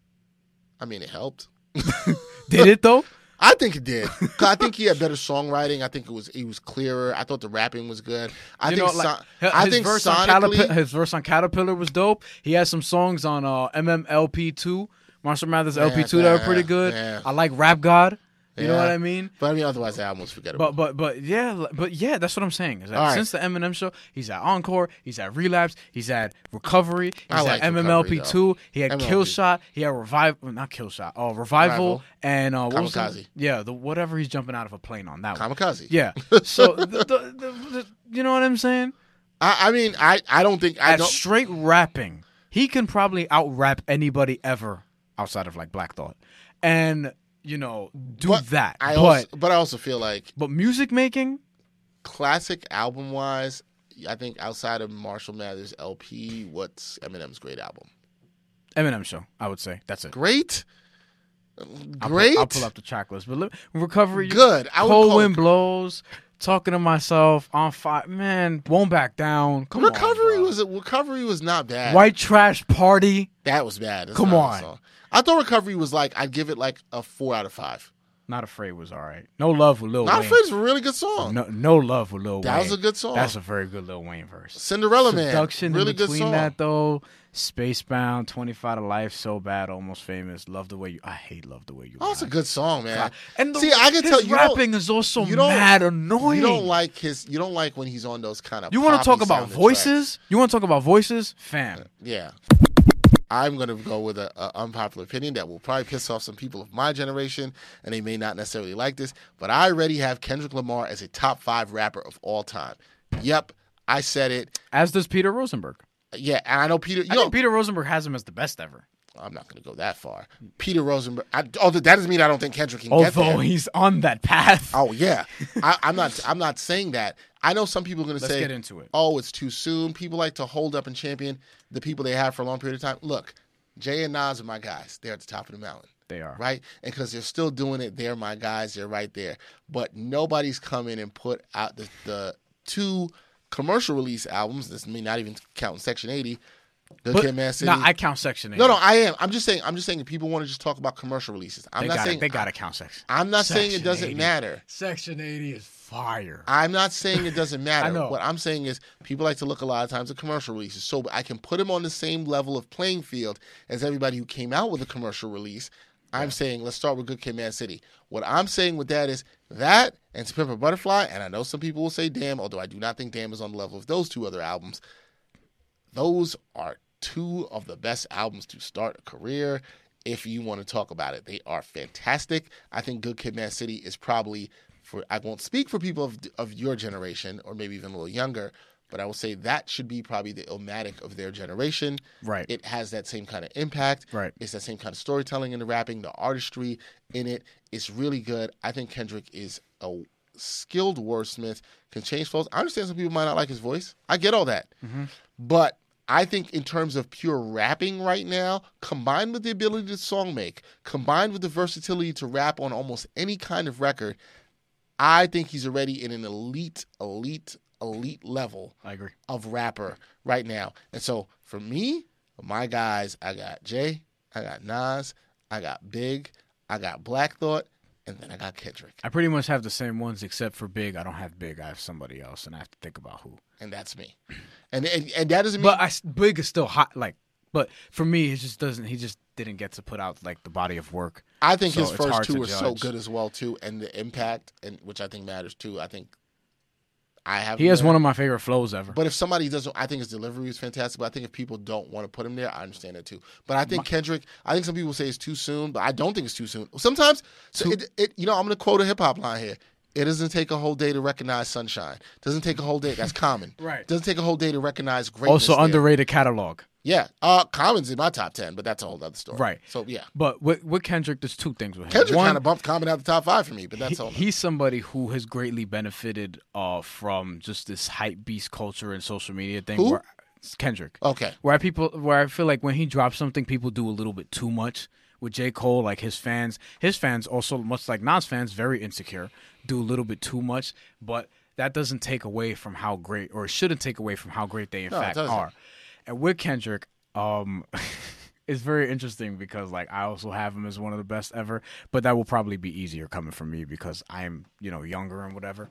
I mean, it helped. Did it though? I think it did. 'Cause I think he had better songwriting. I think it was he was clearer. I thought the rapping was good. I You think. know, like, so- his I think verse on sonically. Caterpillar, his verse on Caterpillar was dope. He has some songs on uh, M M L P two, Marshall Mathers L P two that were pretty good. yeah. I like Rap God. You know Yeah. what I mean? But I mean, otherwise the album was forgettable. But but but yeah, but yeah, that's what I'm saying. Is that All right. since the Eminem show, he's at Encore, he's at Relapse, he's at Recovery, he's I like at M M L P two, Recovery, he had M M L P. Kill Shot, he had Revival, not Kill Shot, oh Revival, Revival. and uh, what was the- Kamikaze. yeah, the whatever he's jumping out of a plane on that one. Kamikaze. Yeah, so the, the, the, the, you know what I'm saying? I, I mean, I, I don't think I At don't. straight rapping, he can probably out rap anybody ever outside of like Black Thought, and you know do but that. I but also, but I also feel like but music making, classic album wise, I think outside of Marshall Mathers L P, what's Eminem's great album? Eminem show, I would say that's it. Great. I'll pull- Great. I'll pull up the track list. But look, recovery, Good. I would cold call wind it- blows. Talking to myself on fire, man. Won't back down. Come Recovery on, bro. was Recovery was not bad. White trash party. That was bad. That's Come not a on. song. I thought Recovery was like I'd give it like a four out of five. Not afraid was all right. No love with Lil Not Wayne. Afraid is a really good song. No, no love with Lil That Wayne. was a good song. That's a very good Lil Wayne verse. Cinderella Man, Seduction really in good between song. that though. Spacebound, twenty-five to Life, So Bad, Almost Famous. Love the way you. I hate Love the way you. Oh, it's a Lie. good song, man. And the, See, I can his tell you rapping don't, is also you don't- mad annoying. You don't like his. You don't like when he's on those kind of. You want to talk poppy about sounding voices? You want to talk about voices, fam? tracks. Yeah. I'm going to go with an unpopular opinion that will probably piss off some people of my generation, and they may not necessarily like this, but I already have Kendrick Lamar as a top five rapper of all time. Yep, I said it. As does Peter Rosenberg. Yeah, and I know Peter. You I know, think Peter Rosenberg has him as the best ever. I'm not going to go that far. Peter Rosenberg. I, oh, that doesn't mean I don't think Kendrick can Although get there. he's on that path. Oh yeah, I, I'm not. I'm not saying that. I know some people are going to Let's say, get into it. "Oh, it's too soon." People like to hold up and champion the people they have for a long period of time. Look, Jay and Nas are my guys. They're at the top of the mountain. They are. Right? And because they're still doing it, they're my guys. They're right there. But nobody's come in and put out the, the two commercial release albums. This me not even counting Section eighty. Good But, Kid, Mad City. nah, I count Section eighty. No, no, I am. I'm just saying. I'm just saying. If people want to just talk about commercial releases, I'm They not got saying They got to count Section. I'm not saying it Section doesn't eighty. matter. Section eighty is fire. I'm not saying it doesn't matter. I know. What I'm saying is people like to look a lot of times at commercial releases. So I can put them on the same level of playing field as everybody who came out with a commercial release. I'm saying let's start with Good Kid, Mad City. What I'm saying with that is that and To Pimp a Butterfly, and I know some people will say Damn, although I do not think Damn is on the level of those two other albums. Those are two of the best albums to start a career if you want to talk about it. They are fantastic. I think Good Kid, Mad City is probably, for I won't speak for people of, of your generation or maybe even a little younger, but I will say that should be probably the Illmatic of their generation. Right. It has that same kind of impact. Right. It's that same kind of storytelling in the rapping, the artistry in it. It's really good. I think Kendrick is a skilled wordsmith, can change flows. I understand some people might not like his voice. I get all that. Mm-hmm. But I think in terms of pure rapping right now, combined with the ability to song make, combined with the versatility to rap on almost any kind of record, I think he's already in an elite, elite, elite level I agree. of rapper right now. And so for me, my guys, I got Jay, I got Nas, I got Big, I got Black Thought, and then I got Kendrick. I pretty much have the same ones except for Big. I don't have Big. I have somebody else, and I have to think about who. And that's me. And and, and that doesn't mean... But I, Big is still hot. Like, but for me, it just doesn't. He just didn't get to put out like the body of work. I think So his it's first hard two to were so judge. good as well, too, and the impact, and which I think matters, too. I think I have... He has one of my favorite flows ever. But if somebody doesn't, I think his delivery is fantastic. But I think if people don't want to put him there, I understand that too. But I think Kendrick, I think some people say it's too soon, but I don't think it's too soon. Sometimes, so Too- it, it, you know, I'm going to quote a hip hop line here. It doesn't take a whole day to recognize sunshine. Doesn't take a whole day. That's common. Right. Doesn't take a whole day to recognize greatness. Also there. underrated catalog. Yeah. Uh, Common's in my top ten, but that's a whole other story. Right. So yeah, But with, with Kendrick, there's two things with him. Kendrick One, kind of bumped Common out the top five for me, but that's he- all. he's somebody who has greatly benefited uh, from just this hype beast culture and social media thing. Who? Where, Kendrick. Okay. Where I people, where I feel like when he drops something, people do a little bit too much. With J. Cole, like his fans, his fans also, much like Nas fans, very insecure, do a little bit too much. But that doesn't take away from how great, or it shouldn't take away from how great they in No, it fact doesn't. are. And with Kendrick, um, it's very interesting because like I also have him as one of the best ever, but that will probably be easier coming from me because I'm, you know, younger and whatever.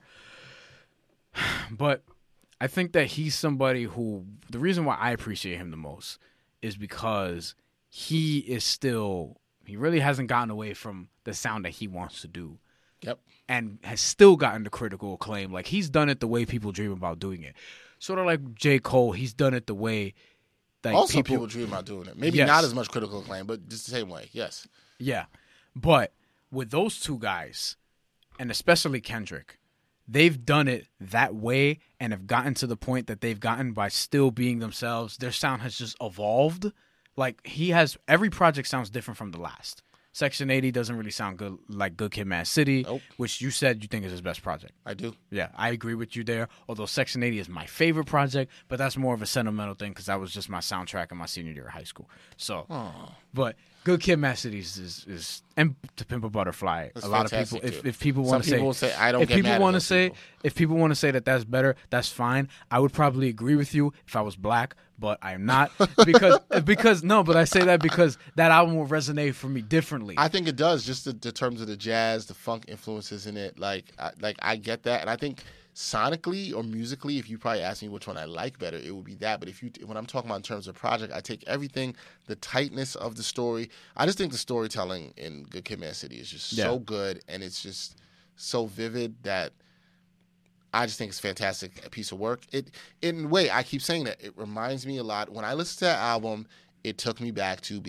But I think that he's somebody who, the reason why I appreciate him the most is because he is still, he really hasn't gotten away from the sound that he wants to do Yep. and has still gotten the critical acclaim. Like he's done it the way people dream about doing it. Sort of like J. Cole, he's done it the way that Also, people, people, dream about doing it. Maybe Yes. not as much critical acclaim, but just the same way. Yes. Yeah. But with those two guys, and especially Kendrick, they've done it that way and have gotten to the point that they've gotten by still being themselves. Their sound has just evolved. Like he has, every project sounds different from the last. Section eighty doesn't really sound good like Good Kid, Mad City, Nope. which you said you think is his best project. I do. Yeah, I agree with you there. Although Section eighty is my favorite project, but that's more of a sentimental thing because that was just my soundtrack in my senior year of high school. So, but Good Kid, Mad City is, is, is and To Pimp a Butterfly. That's a lot of fantastic, people, if, too. if people Some want to say, people will say, I don't if get people mad at want to those say, people. if people want to say that that's better, that's fine. I would probably agree with you if I was black, but I'm not because because no, but I say that because that album will resonate for me differently. I think it does, just the, the terms of the jazz, the funk influences in it. Like, I, like I get that, and I think sonically or musically, if you probably ask me which one I like better, it would be that. But if you, when I'm talking about in terms of project, I take everything, the tightness of the story. I just think the storytelling in Good Kid, Mad City is just Yeah. so good, and it's just so vivid that I just think it's a fantastic piece of work. It, in a way, I keep saying that it reminds me a lot. When I listened to that album, it took me back to being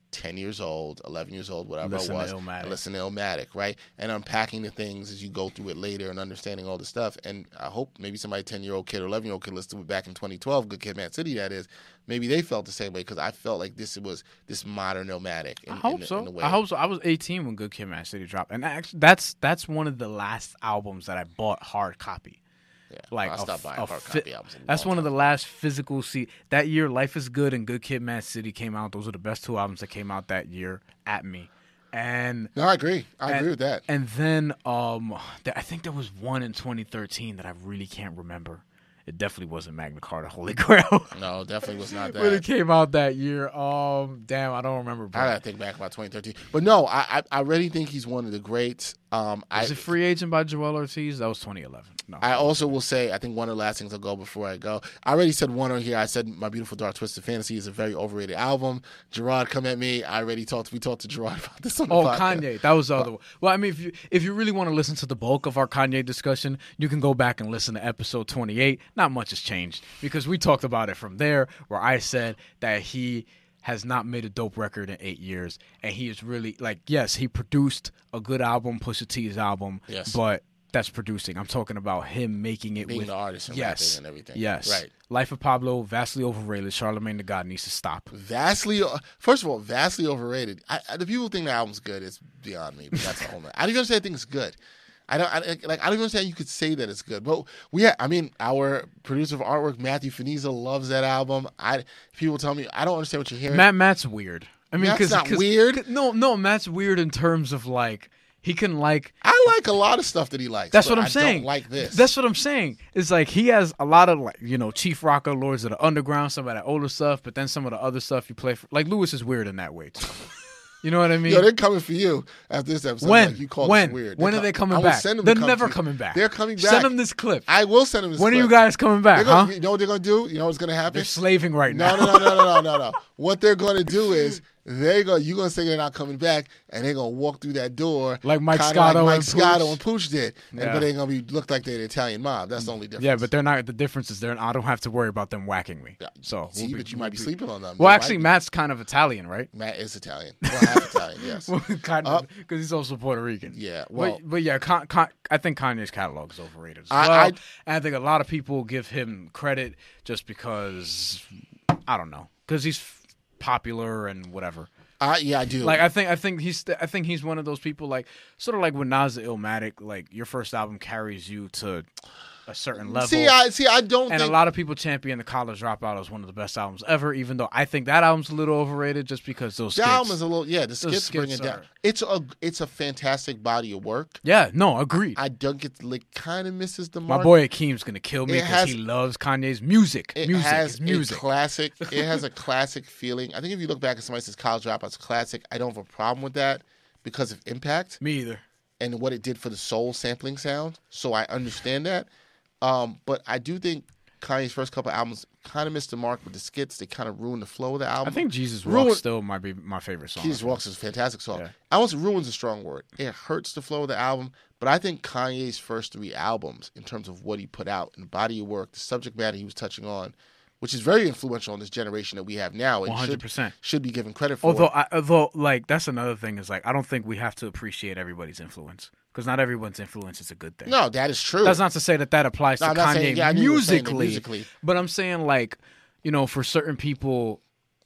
ten years old, eleven years old, whatever Listen it was, to Illmatic. and listen to Illmatic, right? And unpacking the things as you go through it later and understanding all the stuff. And I hope maybe somebody ten-year-old kid or eleven-year-old kid listened to it back in twenty twelve, Good Kid, Mad City, that is. Maybe they felt the same way because I felt like this was this modern Illmatic. In, I hope in, so. In the way. I hope so. I was eighteen when Good Kid, Mad City dropped, and actually, that's that's one of the last albums that I bought hard copy. Yeah, Like I a, stopped buying a hard fi- copy albums. a That's long one of the time last physical. See, that year, Life is Good and Good Kid, Mad City came out. Those are the best two albums that came out that year at me. And ago. No, I agree. I and, agree with that. And then um, th- I think there was one in twenty thirteen that I really can't remember. It definitely wasn't Magna Carta, Holy Grail. No, definitely was not that. But it came out that year. Um, damn, I don't remember. Bro. I gotta think back about twenty thirteen. But no, I I, I really think he's one of the greats. Um, I Was it Free Agent by Joel Ortiz? That was twenty eleven. No. I also will say, I think one of the last things I'll go before I go. I already said one on here. I said My Beautiful Dark Twisted Fantasy is a very overrated album. Gerard, come at me. I already talked. We talked to Gerard about this on the Oh, podcast. Kanye. That was the other one. Well, I mean, if you if you really want to listen to the bulk of our Kanye discussion, you can go back and listen to episode twenty-eight. Not much has changed because we talked about it from there, where I said that he has not made a dope record in eight years, and he is really like, yes, he produced a good album, Pusha T's album, Yes. but that's producing. I'm talking about him making it Being with the artist and yes, rapping and everything. yes, Right. Life of Pablo, vastly overrated. Charlemagne the God needs to stop. Vastly, first of all, vastly overrated. I, I, the people think the album's good. It's beyond me. But that's a whole. Nother. I don't even say I think it's good. I don't I, like. I don't even understand you could say that it's good. But we, ha- I mean, our producer of artwork, Matthew Feniza, loves that album. I people tell me I don't understand what you're hearing. Matt Matt's weird. I mean, Matt's cause, not 'cause- weird. 'cause- No, no, Matt's weird in terms of like he can like. I like a lot of stuff that he likes. That's but what I'm I saying. Don't like this. That's what I'm saying. It's like he has a lot of like you know Chief Rocker, Lords of the Underground, some of that older stuff, but then some of the other stuff you play for. Like Lewis is weird in that way too. You know what I mean? Yo, they're coming for you after this episode. When? Like, you call when? this weird. When They're are they com- coming I will back? Send them They're to come never to you. coming back. They're coming back. Send them this clip. I will send them this When clip. are you guys coming back, They're gonna, huh? You know what they're going to do? You know what's going to happen? They're slaving right No, now. no, no, no, no, no, no, no. What they're going to do is they go. You're going to say they're not coming back, and they're going to walk through that door Like Mike kinda Scotto like Mike and Scotto Pooch. and Pooch did. And, Yeah. but they're going to be look like they're the Italian mob. That's the only difference. Yeah, but they're not. The difference is they're. I don't have to worry about them whacking me. Yeah. So, See, we'll but you we'll might be sleeping on them. Well, They actually, might Matt's kind of Italian, right? be. Matt is Italian. Well, half Italian. Yes. kind Uh, of, because he's also Puerto Rican. Yeah, well- but, but yeah, Con, Con, I think Kanye's catalog is overrated as I- well. I- and I think a lot of people give him credit just because I don't know, because he's f- popular and whatever. Uh, yeah, I do. Like I think I think he's I think he's one of those people like sort of like when Nas the Illmatic, like your first album carries you to a certain level. see, I see. I don't And think a lot of people champion The College Dropout as one of the best albums ever, even though I think that album's a little overrated just because those the skits. album is a little. Yeah, the skits, bring skits it down. are- It's a it's a fantastic body of work. Yeah, no, agreed. I don't get like kind of misses the My mark. boy Akeem's gonna kill me It because has- he loves Kanye's music. It music has is music. a classic. It has a classic feeling. I think if you look back at somebody says College Dropout's classic, I don't have a problem with that because of impact me either. and what it did for the soul sampling sound. So I understand that. Um, but I do think Kanye's first couple albums kind of missed the mark with the skits. They kind of ruined the flow of the album. I think Jesus Ruin- Walk still might be my favorite song. Jesus Walks is a fantastic song. Yeah. I won't say ruins a strong word. It hurts the flow of the album, but I think Kanye's first three albums, in terms of what he put out and the body of work, the subject matter he was touching on, which is very influential in this generation that we have now, and one hundred should, percent. should be given credit for. Although, I, although, like that's another thing is like I don't think we have to appreciate everybody's influence because not everyone's influence is a good thing. no, that is true. That's not to say that that applies No, to I'm not Kanye saying- yeah, I knew you were saying that musically, musically. but I'm saying like, you know, for certain people,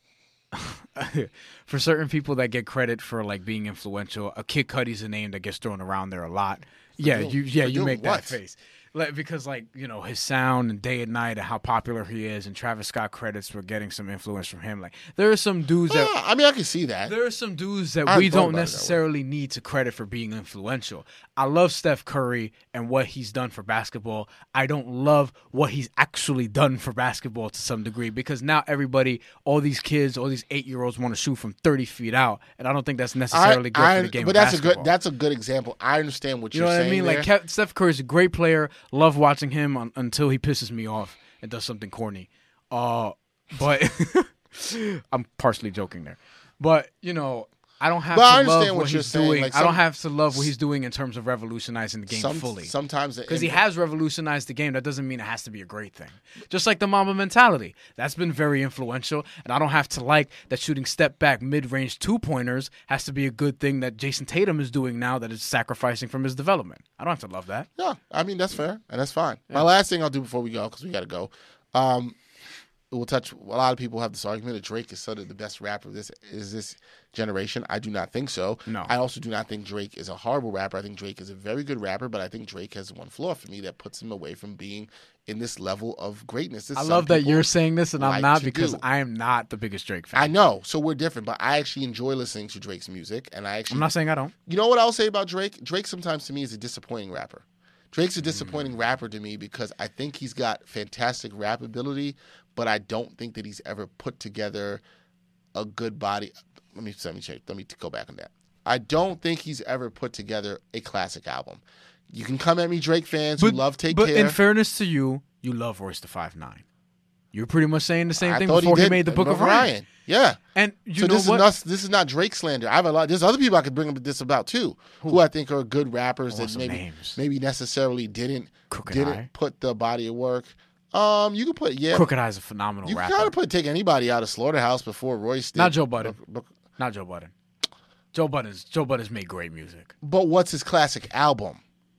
for certain people that get credit for like being influential, a Kid Cudi's a name that gets thrown around there a lot. Yeah, doing- you yeah for you doing make what? that face. Like, because like you know his sound and Day and Night and how popular he is, and Travis Scott credits for getting some influence from him. Like there are some dudes that Yeah, I mean, I can see that. there are some dudes that I we hadn't thought don't about it that way. necessarily need to credit for being influential. I love Steph Curry and what he's done for basketball. I don't love what he's actually done for basketball to some degree because now everybody, all these kids, all these eight-year-olds want to shoot from thirty feet out, and I don't think that's necessarily good I, for the game but of that's basketball. a good. That's a good example. I understand what you you're know what I saying. mean? there. Like Kev, Steph Curry's a great player. Love watching him on, until he pisses me off and does something corny. Uh, but I'm partially joking there. But you know, I don't have But I to understand love what what you're he's saying, doing. like I don't some- have to love what he's doing in terms of revolutionizing the game Some, fully. Sometimes Because he has revolutionized the game, that doesn't mean it has to be a great thing. Just like the Mamba mentality, that's been very influential. And I don't have to like that shooting step back mid range two pointers has to be a good thing that Jason Tatum is doing now that is sacrificing from his development. I don't have to love that. Yeah, I mean that's fair and that's fine. My last thing I'll do before we go, because we got to go. Um, we'll touch. A lot of people have this argument that Drake is sort of the best rapper of this is this generation. I do not think so. No. I also do not think Drake is a horrible rapper. I think Drake is a very good rapper, but I think Drake has one flaw for me that puts him away from being in this level of greatness. that I some love that people you're saying this and I'm like not to because do. I am not the biggest Drake fan. I know, so we're different, but I actually enjoy listening to Drake's music, and I actually I'm not saying I don't. You know what I'll say about Drake? Drake sometimes to me is a disappointing rapper. Drake's a disappointing rapper to me because I think he's got fantastic rap ability, but I don't think that he's ever put together a good body. Let me let me check. Let me go back on that. I don't think he's ever put together a classic album. You can come at me, Drake fans who love Take but Care. in fairness to you, you love Royce the five nine. You're pretty much saying the same I thing thought before he, did made the Book of Ryan. Yeah. And you so know this what? is not this is not Drake slander. I have a lot. There's other people I could bring up this about too, who, I think are good rappers I that want some maybe names. maybe necessarily didn't Crooked didn't Eye. put the body of work. Um, you could put yeah. Crooked Eye is a phenomenal You rapper. kind of put take anybody out of Slaughterhouse before Royce did. Not Joe Budden. Book- Book- Not Joe Budden. Joe Budden's Joe Budden's made great music. But what's his classic album?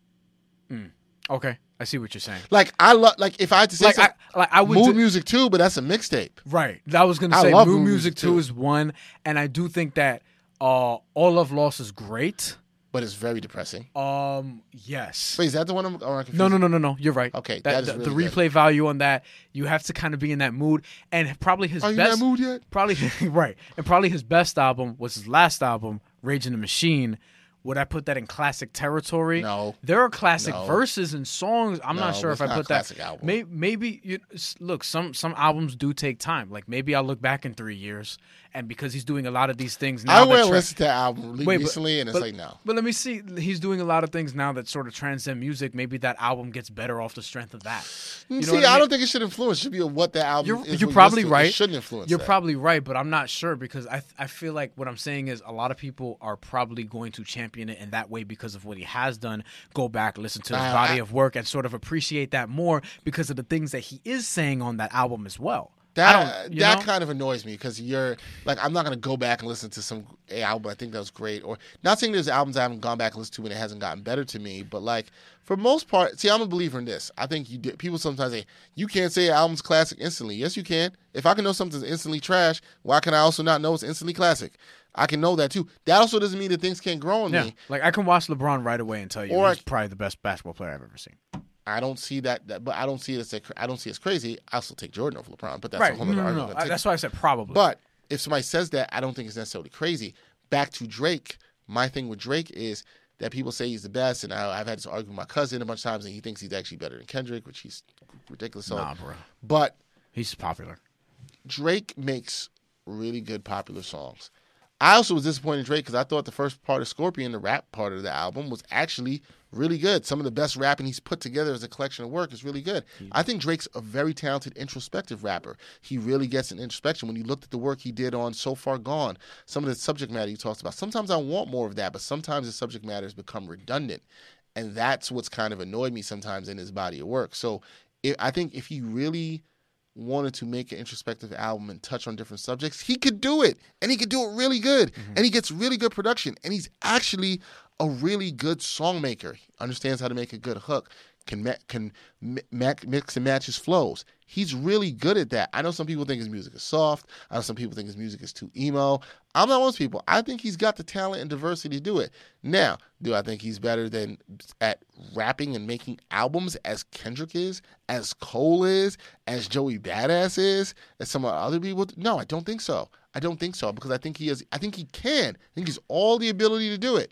Okay, I see what you're saying. Like I love. Like if I had to say Like I, something, like I would Mood do- Music too, but that's a mixtape. right. I was gonna I say love Mood Mood Music Music, Two too. is one, and I do think that uh, All Love Lost is great. But it's very depressing. Um, yes. Wait, is that the one I'm? Or I'm No, no, no, no, no. You're right. Okay, that, that is the, the really replay value on that, you have to kind of be in that mood, and probably his Are you best. in that mood yet? Probably right, and probably his best album was his last album, Rage in the Machine. Would I put that in classic territory? No. There are classic No. verses and songs. I'm not No, sure it's if I not put a classic that. album. Maybe, maybe you s- look. Some some albums do take time. Like maybe I'll look back in three years, and because he's doing a lot of these things now. I that went and tra- listened to that album Wait, but- recently, and it's but- like no. But let me see. He's doing a lot of things now that sort of transcend music. Maybe that album gets better off the strength of that. You know See, what I I, mean? don't think it should influence. It should be what the album You're, is. you're when you probably listen to it. right. It shouldn't influence. You're that. probably right, but I'm not sure because I I feel like what I'm saying is a lot of people are probably going to champion it in that way because of what he has done. Go back, listen to his Uh, body I- of work, and sort of appreciate that more because of the things that he is saying on that album as well. I That don't, you that know? kind of annoys me because you're like I'm not gonna go back and listen to some a album I think that was great or not saying there's albums I haven't gone back and listened to and it hasn't gotten better to me, but like for most part, see I'm a believer in this. I think you do, people sometimes say you can't say an album's classic instantly. Yes, you can. If I can know something's instantly trash, why can I also not know it's instantly classic? I can know that too. That also doesn't mean that things can't grow on Yeah, me. like I can watch LeBron right away and tell you Or he's I- probably the best basketball player I've ever seen. I don't see that, that but I don't see it as a, I don't see it as crazy. I still take Jordan over LeBron, but that's Right? a whole No, other no, no, argument. no. I'll take- That's why I said probably. But if somebody says that, I don't think it's necessarily crazy. Back to Drake, my thing with Drake is that people say he's the best, and I, I've had this argument with my cousin a bunch of times, and he thinks he's actually better than Kendrick, which he's ridiculous. on. nah, bro, But he's popular. Drake makes really good popular songs. I also was disappointed in Drake because I thought the first part of Scorpion, the rap part of the album, was actually really good. Some of the best rapping he's put together as a collection of work is really good. I think Drake's a very talented introspective rapper. He really gets an introspection. When you looked at the work he did on So Far Gone, some of the subject matter he talks about, sometimes I want more of that, but sometimes the subject matter has become redundant. And that's what's kind of annoyed me sometimes in his body of work. So it, I think if he really wanted to make an introspective album and touch on different subjects, he could do it. And he could do it really good. Mm-hmm. And he gets really good production. And he's actually a really good song maker. He understands how to make a good hook, can ma- can mi- mix and match his flows. He's really good at that. I know some people think his music is soft. I know some people think his music is too emo. I'm not one of those people. I think he's got the talent and diversity to do it. Now, do I think he's better than at rapping and making albums as Kendrick is, as Cole is, as Joey Badass is, as some other people? No, I don't think so. I don't think so because I think he has. I think he can. I think he's all the ability to do it.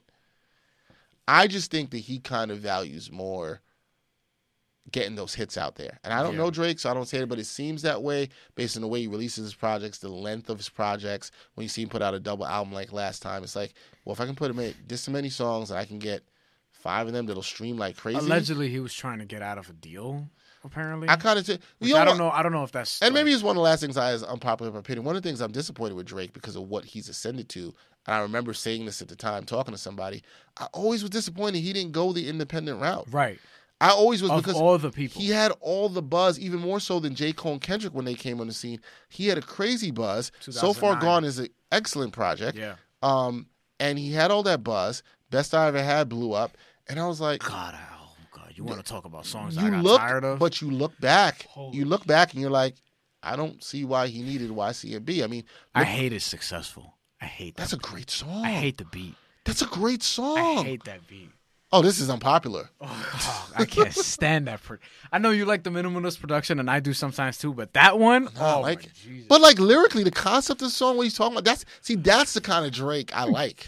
I just think that he kind of values more getting those hits out there. And I don't Yeah. know Drake, so I don't say it, but it seems that way based on the way he releases his projects, the length of his projects. When you see him put out a double album like last time, it's like, well, if I can put him in this many songs and I can get five of them that'll stream like crazy. Allegedly, he was trying to get out of a deal. Apparently, I kind of say, Which you know I don't what? know. I don't know if that's And like- maybe it's one of the last things I, as unpopular opinion, one of the things I'm disappointed with Drake because of what he's ascended to and I remember saying this at the time, talking to somebody, I always was disappointed he didn't go the independent route. Right. I always was Of because all the people. he had all the buzz, even more so than J. Cole and Kendrick when they came on the scene. He had a crazy buzz. So Far two thousand nine. Gone is an excellent project. Yeah. Um, and he had all that buzz. Best I Ever Had blew up, and I was like, God, oh God, you want to talk about songs you I got look, tired of? but you look back, Holy you look back, and you're like, I don't see why he needed Y C and B. I mean, I look, hate it successful. I hate that. that's a great song. I hate the beat. That's a great song. I hate that beat. Oh, this is unpopular. Oh, I can't stand that. Pro- I know you like the minimalist production, and I do sometimes too. But that one, No, I oh like my it. Jesus. But like lyrically, the concept of the song, what he's talking about, that's see, that's the kind of Drake I like.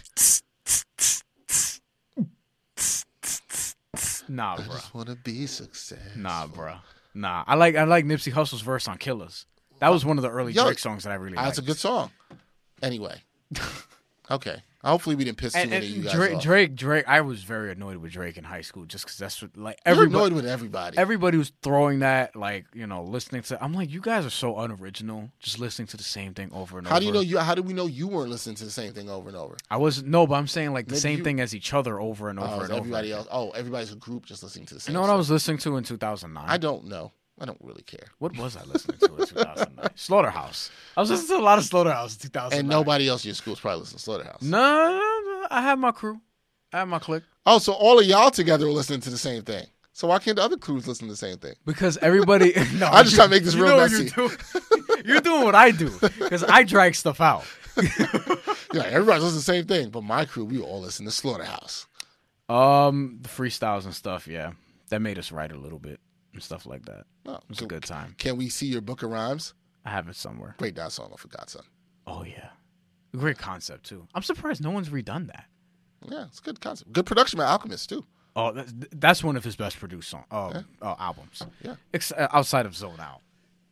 Nah, I bro. just want to be successful. Nah, bro. Nah. I like I like Nipsey Hussle's verse on Killers. That was one of the early Yo, Drake songs that I really liked. That's a good song. Anyway, okay. Hopefully we didn't piss too And, many of you and guys Drake, off. Drake, Drake, I was very annoyed with Drake in high school just because that's what, like, You're everybody, annoyed with everybody. everybody was throwing that, like, you know, listening to. I'm like, you guys are so unoriginal, just listening to the same thing over and over. How do you know you? How do we know you weren't listening to the same thing over and over? I wasn't. No, but I'm saying like the Maybe same you- thing as each other over and over Oh, and is over. everybody again. else? Oh, everybody's a group just listening to the You same. know what I stuff. was listening to in two thousand nine? I don't know. I don't really care. What was I listening to in two thousand nine? Slaughterhouse. I was listening to a lot of Slaughterhouse in two thousand nine. And nobody else in your school is probably listening to Slaughterhouse. No, no, no, I had my crew. I had my clique. Oh, so all of y'all together were listening to the same thing. So why can't the other crews listen to the same thing? Because everybody. No, I'm just you- trying to make this you real know what messy. You're doing, you're doing what I do because I drag stuff out. Yeah, everybody's listening to the same thing, but my crew, we all listen to Slaughterhouse. Um, the freestyles and stuff. Yeah, that made us write a little bit and stuff like that. Oh, It was a good time. Can we see your book of rhymes? I have it somewhere. Break down song for God's son. Oh yeah, great concept too. I'm surprised no one's redone that. Yeah, it's a good concept. Good production by Alchemist too. Oh, that's, that's one of his best produced song, uh, Yeah. uh, albums. Yeah. Ex- uh, outside of Zone Out.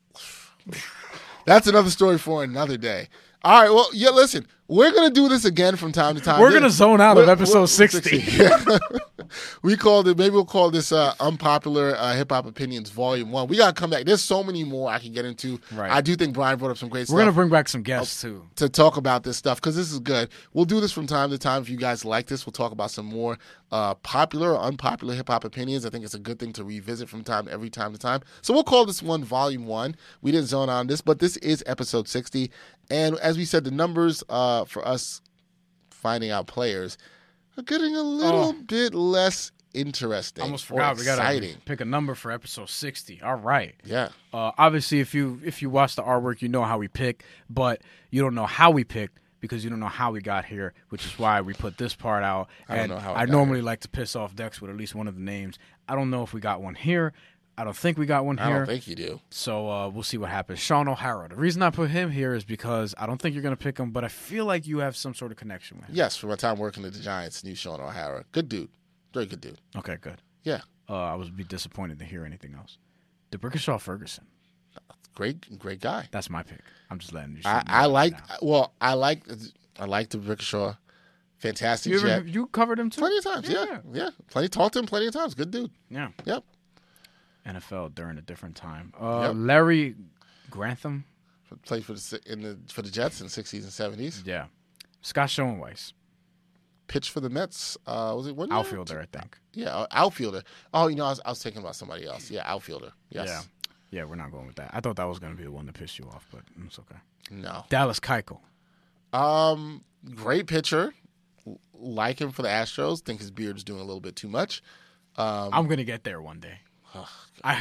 That's another story for another day. All right, well, yeah, listen, we're going to do this again from time to time. We're gonna zone out of We're- episode we're- sixty. Yeah. We called it, maybe we'll call this uh, Unpopular uh, Hip Hop Opinions Volume one. We got to come back. There's so many more I can get into. Right. I do think Brian brought up some great We're stuff. gonna bring back some guests too. to talk about this stuff because this is good. We'll do this from time to time. If you guys like this, we'll talk about some more uh, popular or unpopular hip hop opinions. I think it's a good thing to revisit from time every time to time. So we'll call this one Volume One. We didn't zone on this, but this is episode sixty. And as we said, the numbers uh, for us finding out players are getting a little Oh. bit less interesting. Almost or forgot we gotta exciting. pick a number for episode sixty. All right. Yeah. Uh, obviously, if you if you watch the artwork, you know how we pick, but you don't know how we picked because you don't know how we got here, which is why we put this part out. I don't And know how I I got normally like to piss off Dex with at least one of the names. I don't know if we got one here. I don't think we got one I here. don't think you do. So uh, we'll see what happens. Sean O'Hara. The reason I put him here is because I don't think you're going to pick him, but I feel like you have some sort of connection with him. Yes, from my time working at the Giants, knew Sean O'Hara. Good dude. Very good dude. Okay, good. Yeah. Uh, I would be disappointed to hear anything else. DeBrickashaw Ferguson. Great, great guy. That's my pick. I'm just letting you. I, know I right like. now. Well, I like. I like the Rickshaw. Fantastic You, jet. ever, you covered him too. Plenty of times. Yeah. yeah, Plenty. Talked to him plenty of times. Good dude. Yeah. Yep. N F L during a different time. Uh, Yep. Larry Grantham. Played for the si- in the for the Jets in the sixties and seventies. Yeah. Scott Schoenweiss. Pitched for the Mets. Uh, was it one year? Outfielder, I think. Yeah, uh, outfielder. Oh, you know, I was, I was thinking about somebody else. Yeah, outfielder. Yes. Yeah. Yeah, we're not going with that. I thought that was going to be the one that pissed you off, but it's okay. No. Dallas Keuchel. Um, great pitcher. L- Like him for the Astros. Think his beard's doing a little bit too much. Um, I'm going to get there one day. I,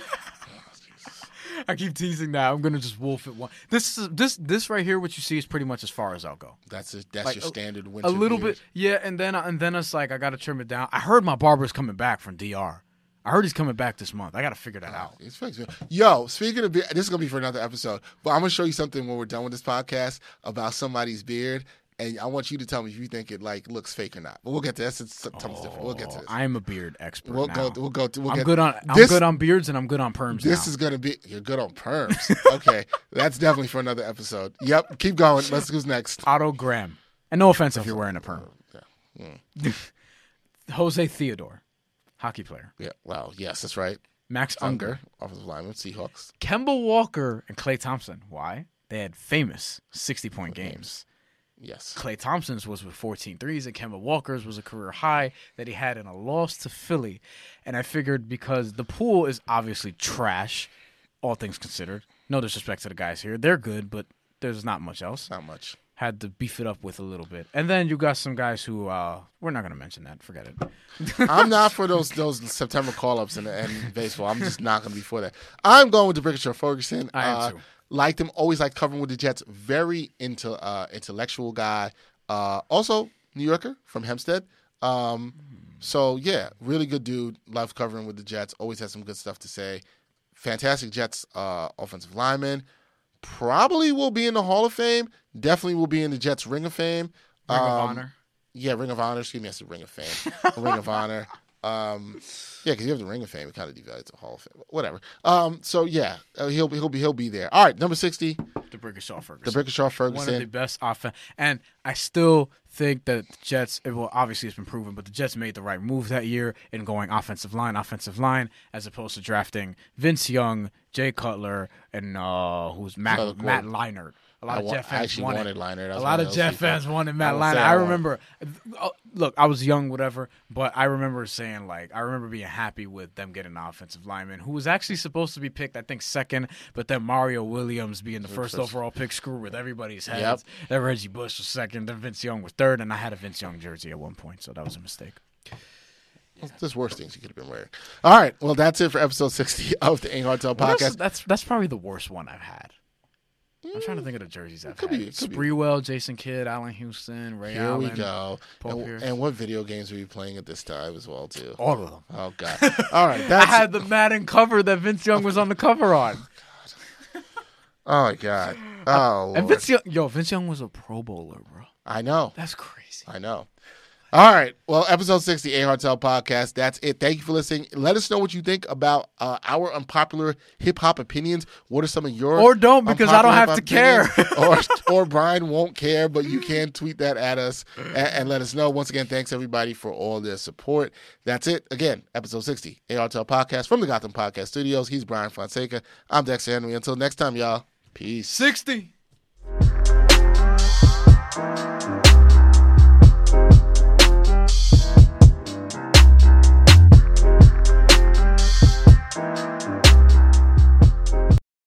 I keep teasing that. I'm going to just wolf it one. This is this this right here, what you see, is pretty much as far as I'll go. that's a, that's Like, your a- standard winter. A little beard. bit, yeah, and then and then it's like I got to trim it down. I heard my barber's coming back from D R. I heard he's coming back this month. I got to figure that out. It's fixed. Yo, speaking of beard, this is gonna be for another episode, but I'm gonna show you something when we're done with this podcast about somebody's beard, and I want you to tell me if you think it like looks fake or not. But we'll get to this. It's something different. We'll get to this. I am a beard expert We'll now. go. We'll go. To, we'll I'm get, good on I'm this, good on beards and I'm good on perms This now. is gonna be. You're good on perms. Okay, that's definitely for another episode. Yep. Keep going. Let's who's next. Otto Graham. And no offense if you're wearing a perm. Yeah. Mm. Jose Theodore, hockey player. Yeah. Wow. Yes, that's right. Max Unger. Unger, offensive lineman, Seahawks. Kemba Walker and Klay Thompson. Why? They had famous sixty-point games. Yes. Klay Thompson's was with fourteen threes, and Kemba Walker's was a career high that he had in a loss to Philly. And I figured because the pool is obviously trash, all things considered. No disrespect to the guys here. They're good, but there's not much else. Not much. Had to beef it up with a little bit. And then you got some guys who, uh, we're not going to mention that. Forget it. I'm not for those those September call-ups in, in baseball. I'm just not going to be for that. I'm going with DeBrickashaw Ferguson. I am uh, too. Liked him. Always liked covering with the Jets. Very into uh, intellectual guy. Uh, also, New Yorker from Hempstead. Um, so, yeah, really good dude. Loved covering with the Jets. Always had some good stuff to say. Fantastic Jets uh, offensive lineman. Probably will be in the Hall of Fame. Definitely will be in the Jets Ring of Fame. Ring um, of Honor. Yeah, Ring of Honor. Excuse me, I said Ring of Fame. Ring of Honor. Um, yeah, because you have the Ring of Fame. It kind of devalues the Hall of Fame. Whatever. Um, so yeah, uh, he'll he'll be he'll be there. All right, number sixty, DeBrickashaw Ferguson. DeBrickashaw Ferguson. One of the best offense, and I still think that the Jets. Well, obviously it's been proven, but the Jets made the right move that year in going offensive line, offensive line, as opposed to drafting Vince Young, Jay Cutler, and uh, who's Matt, Matt Leinart. A lot I of wa- Jet I fans actually wanted, wanted Leinart. I A was lot one of those Jet people. fans wanted I Matt would Leinart. say I I remember. uh, Look, I was young, whatever, but I remember saying like I remember being happy with them getting an offensive lineman who was actually supposed to be picked, I think, second, but then Mario Williams being the first overall pick screwed with everybody's heads. Yep. Then Reggie Bush was second, then Vince Young was third, and I had a Vince Young jersey at one point, so that was a mistake. Well, there's worse things you could have been wearing. All right, well that's it for episode sixty of the Ain't Hard Tell Well, that's, podcast. that's that's probably the worst one I've had. I'm trying to think of the jerseys I've could had. be, it could be. Spreewell, Jason Kidd, Allen Houston, Ray Here Allen. we go. Paul And, Pierce. and what video games were you playing at this time as well too? All of them. Oh god. All right, I that's had the Madden cover that Vince Young was on the cover on. Oh my god. Oh And Lord. Vince Young, yo, Vince Young was a Pro Bowler, bro. I know. That's crazy. I know. All right. Well, episode sixty, A Hartel Podcast. That's it. Thank you for listening. Let us know what you think about uh, our unpopular hip hop opinions. What are some of your Or don't, because I don't unpopular have to hip-hop care. opinions? or or Brian won't care, but you can tweet that at us and, and let us know. Once again, thanks everybody for all their support. That's it. Again, episode sixty, A Hartel Podcast from the Gotham Podcast Studios. He's Brian Fonseca. I'm Dexter Henry. Until next time, y'all. Peace. sixty.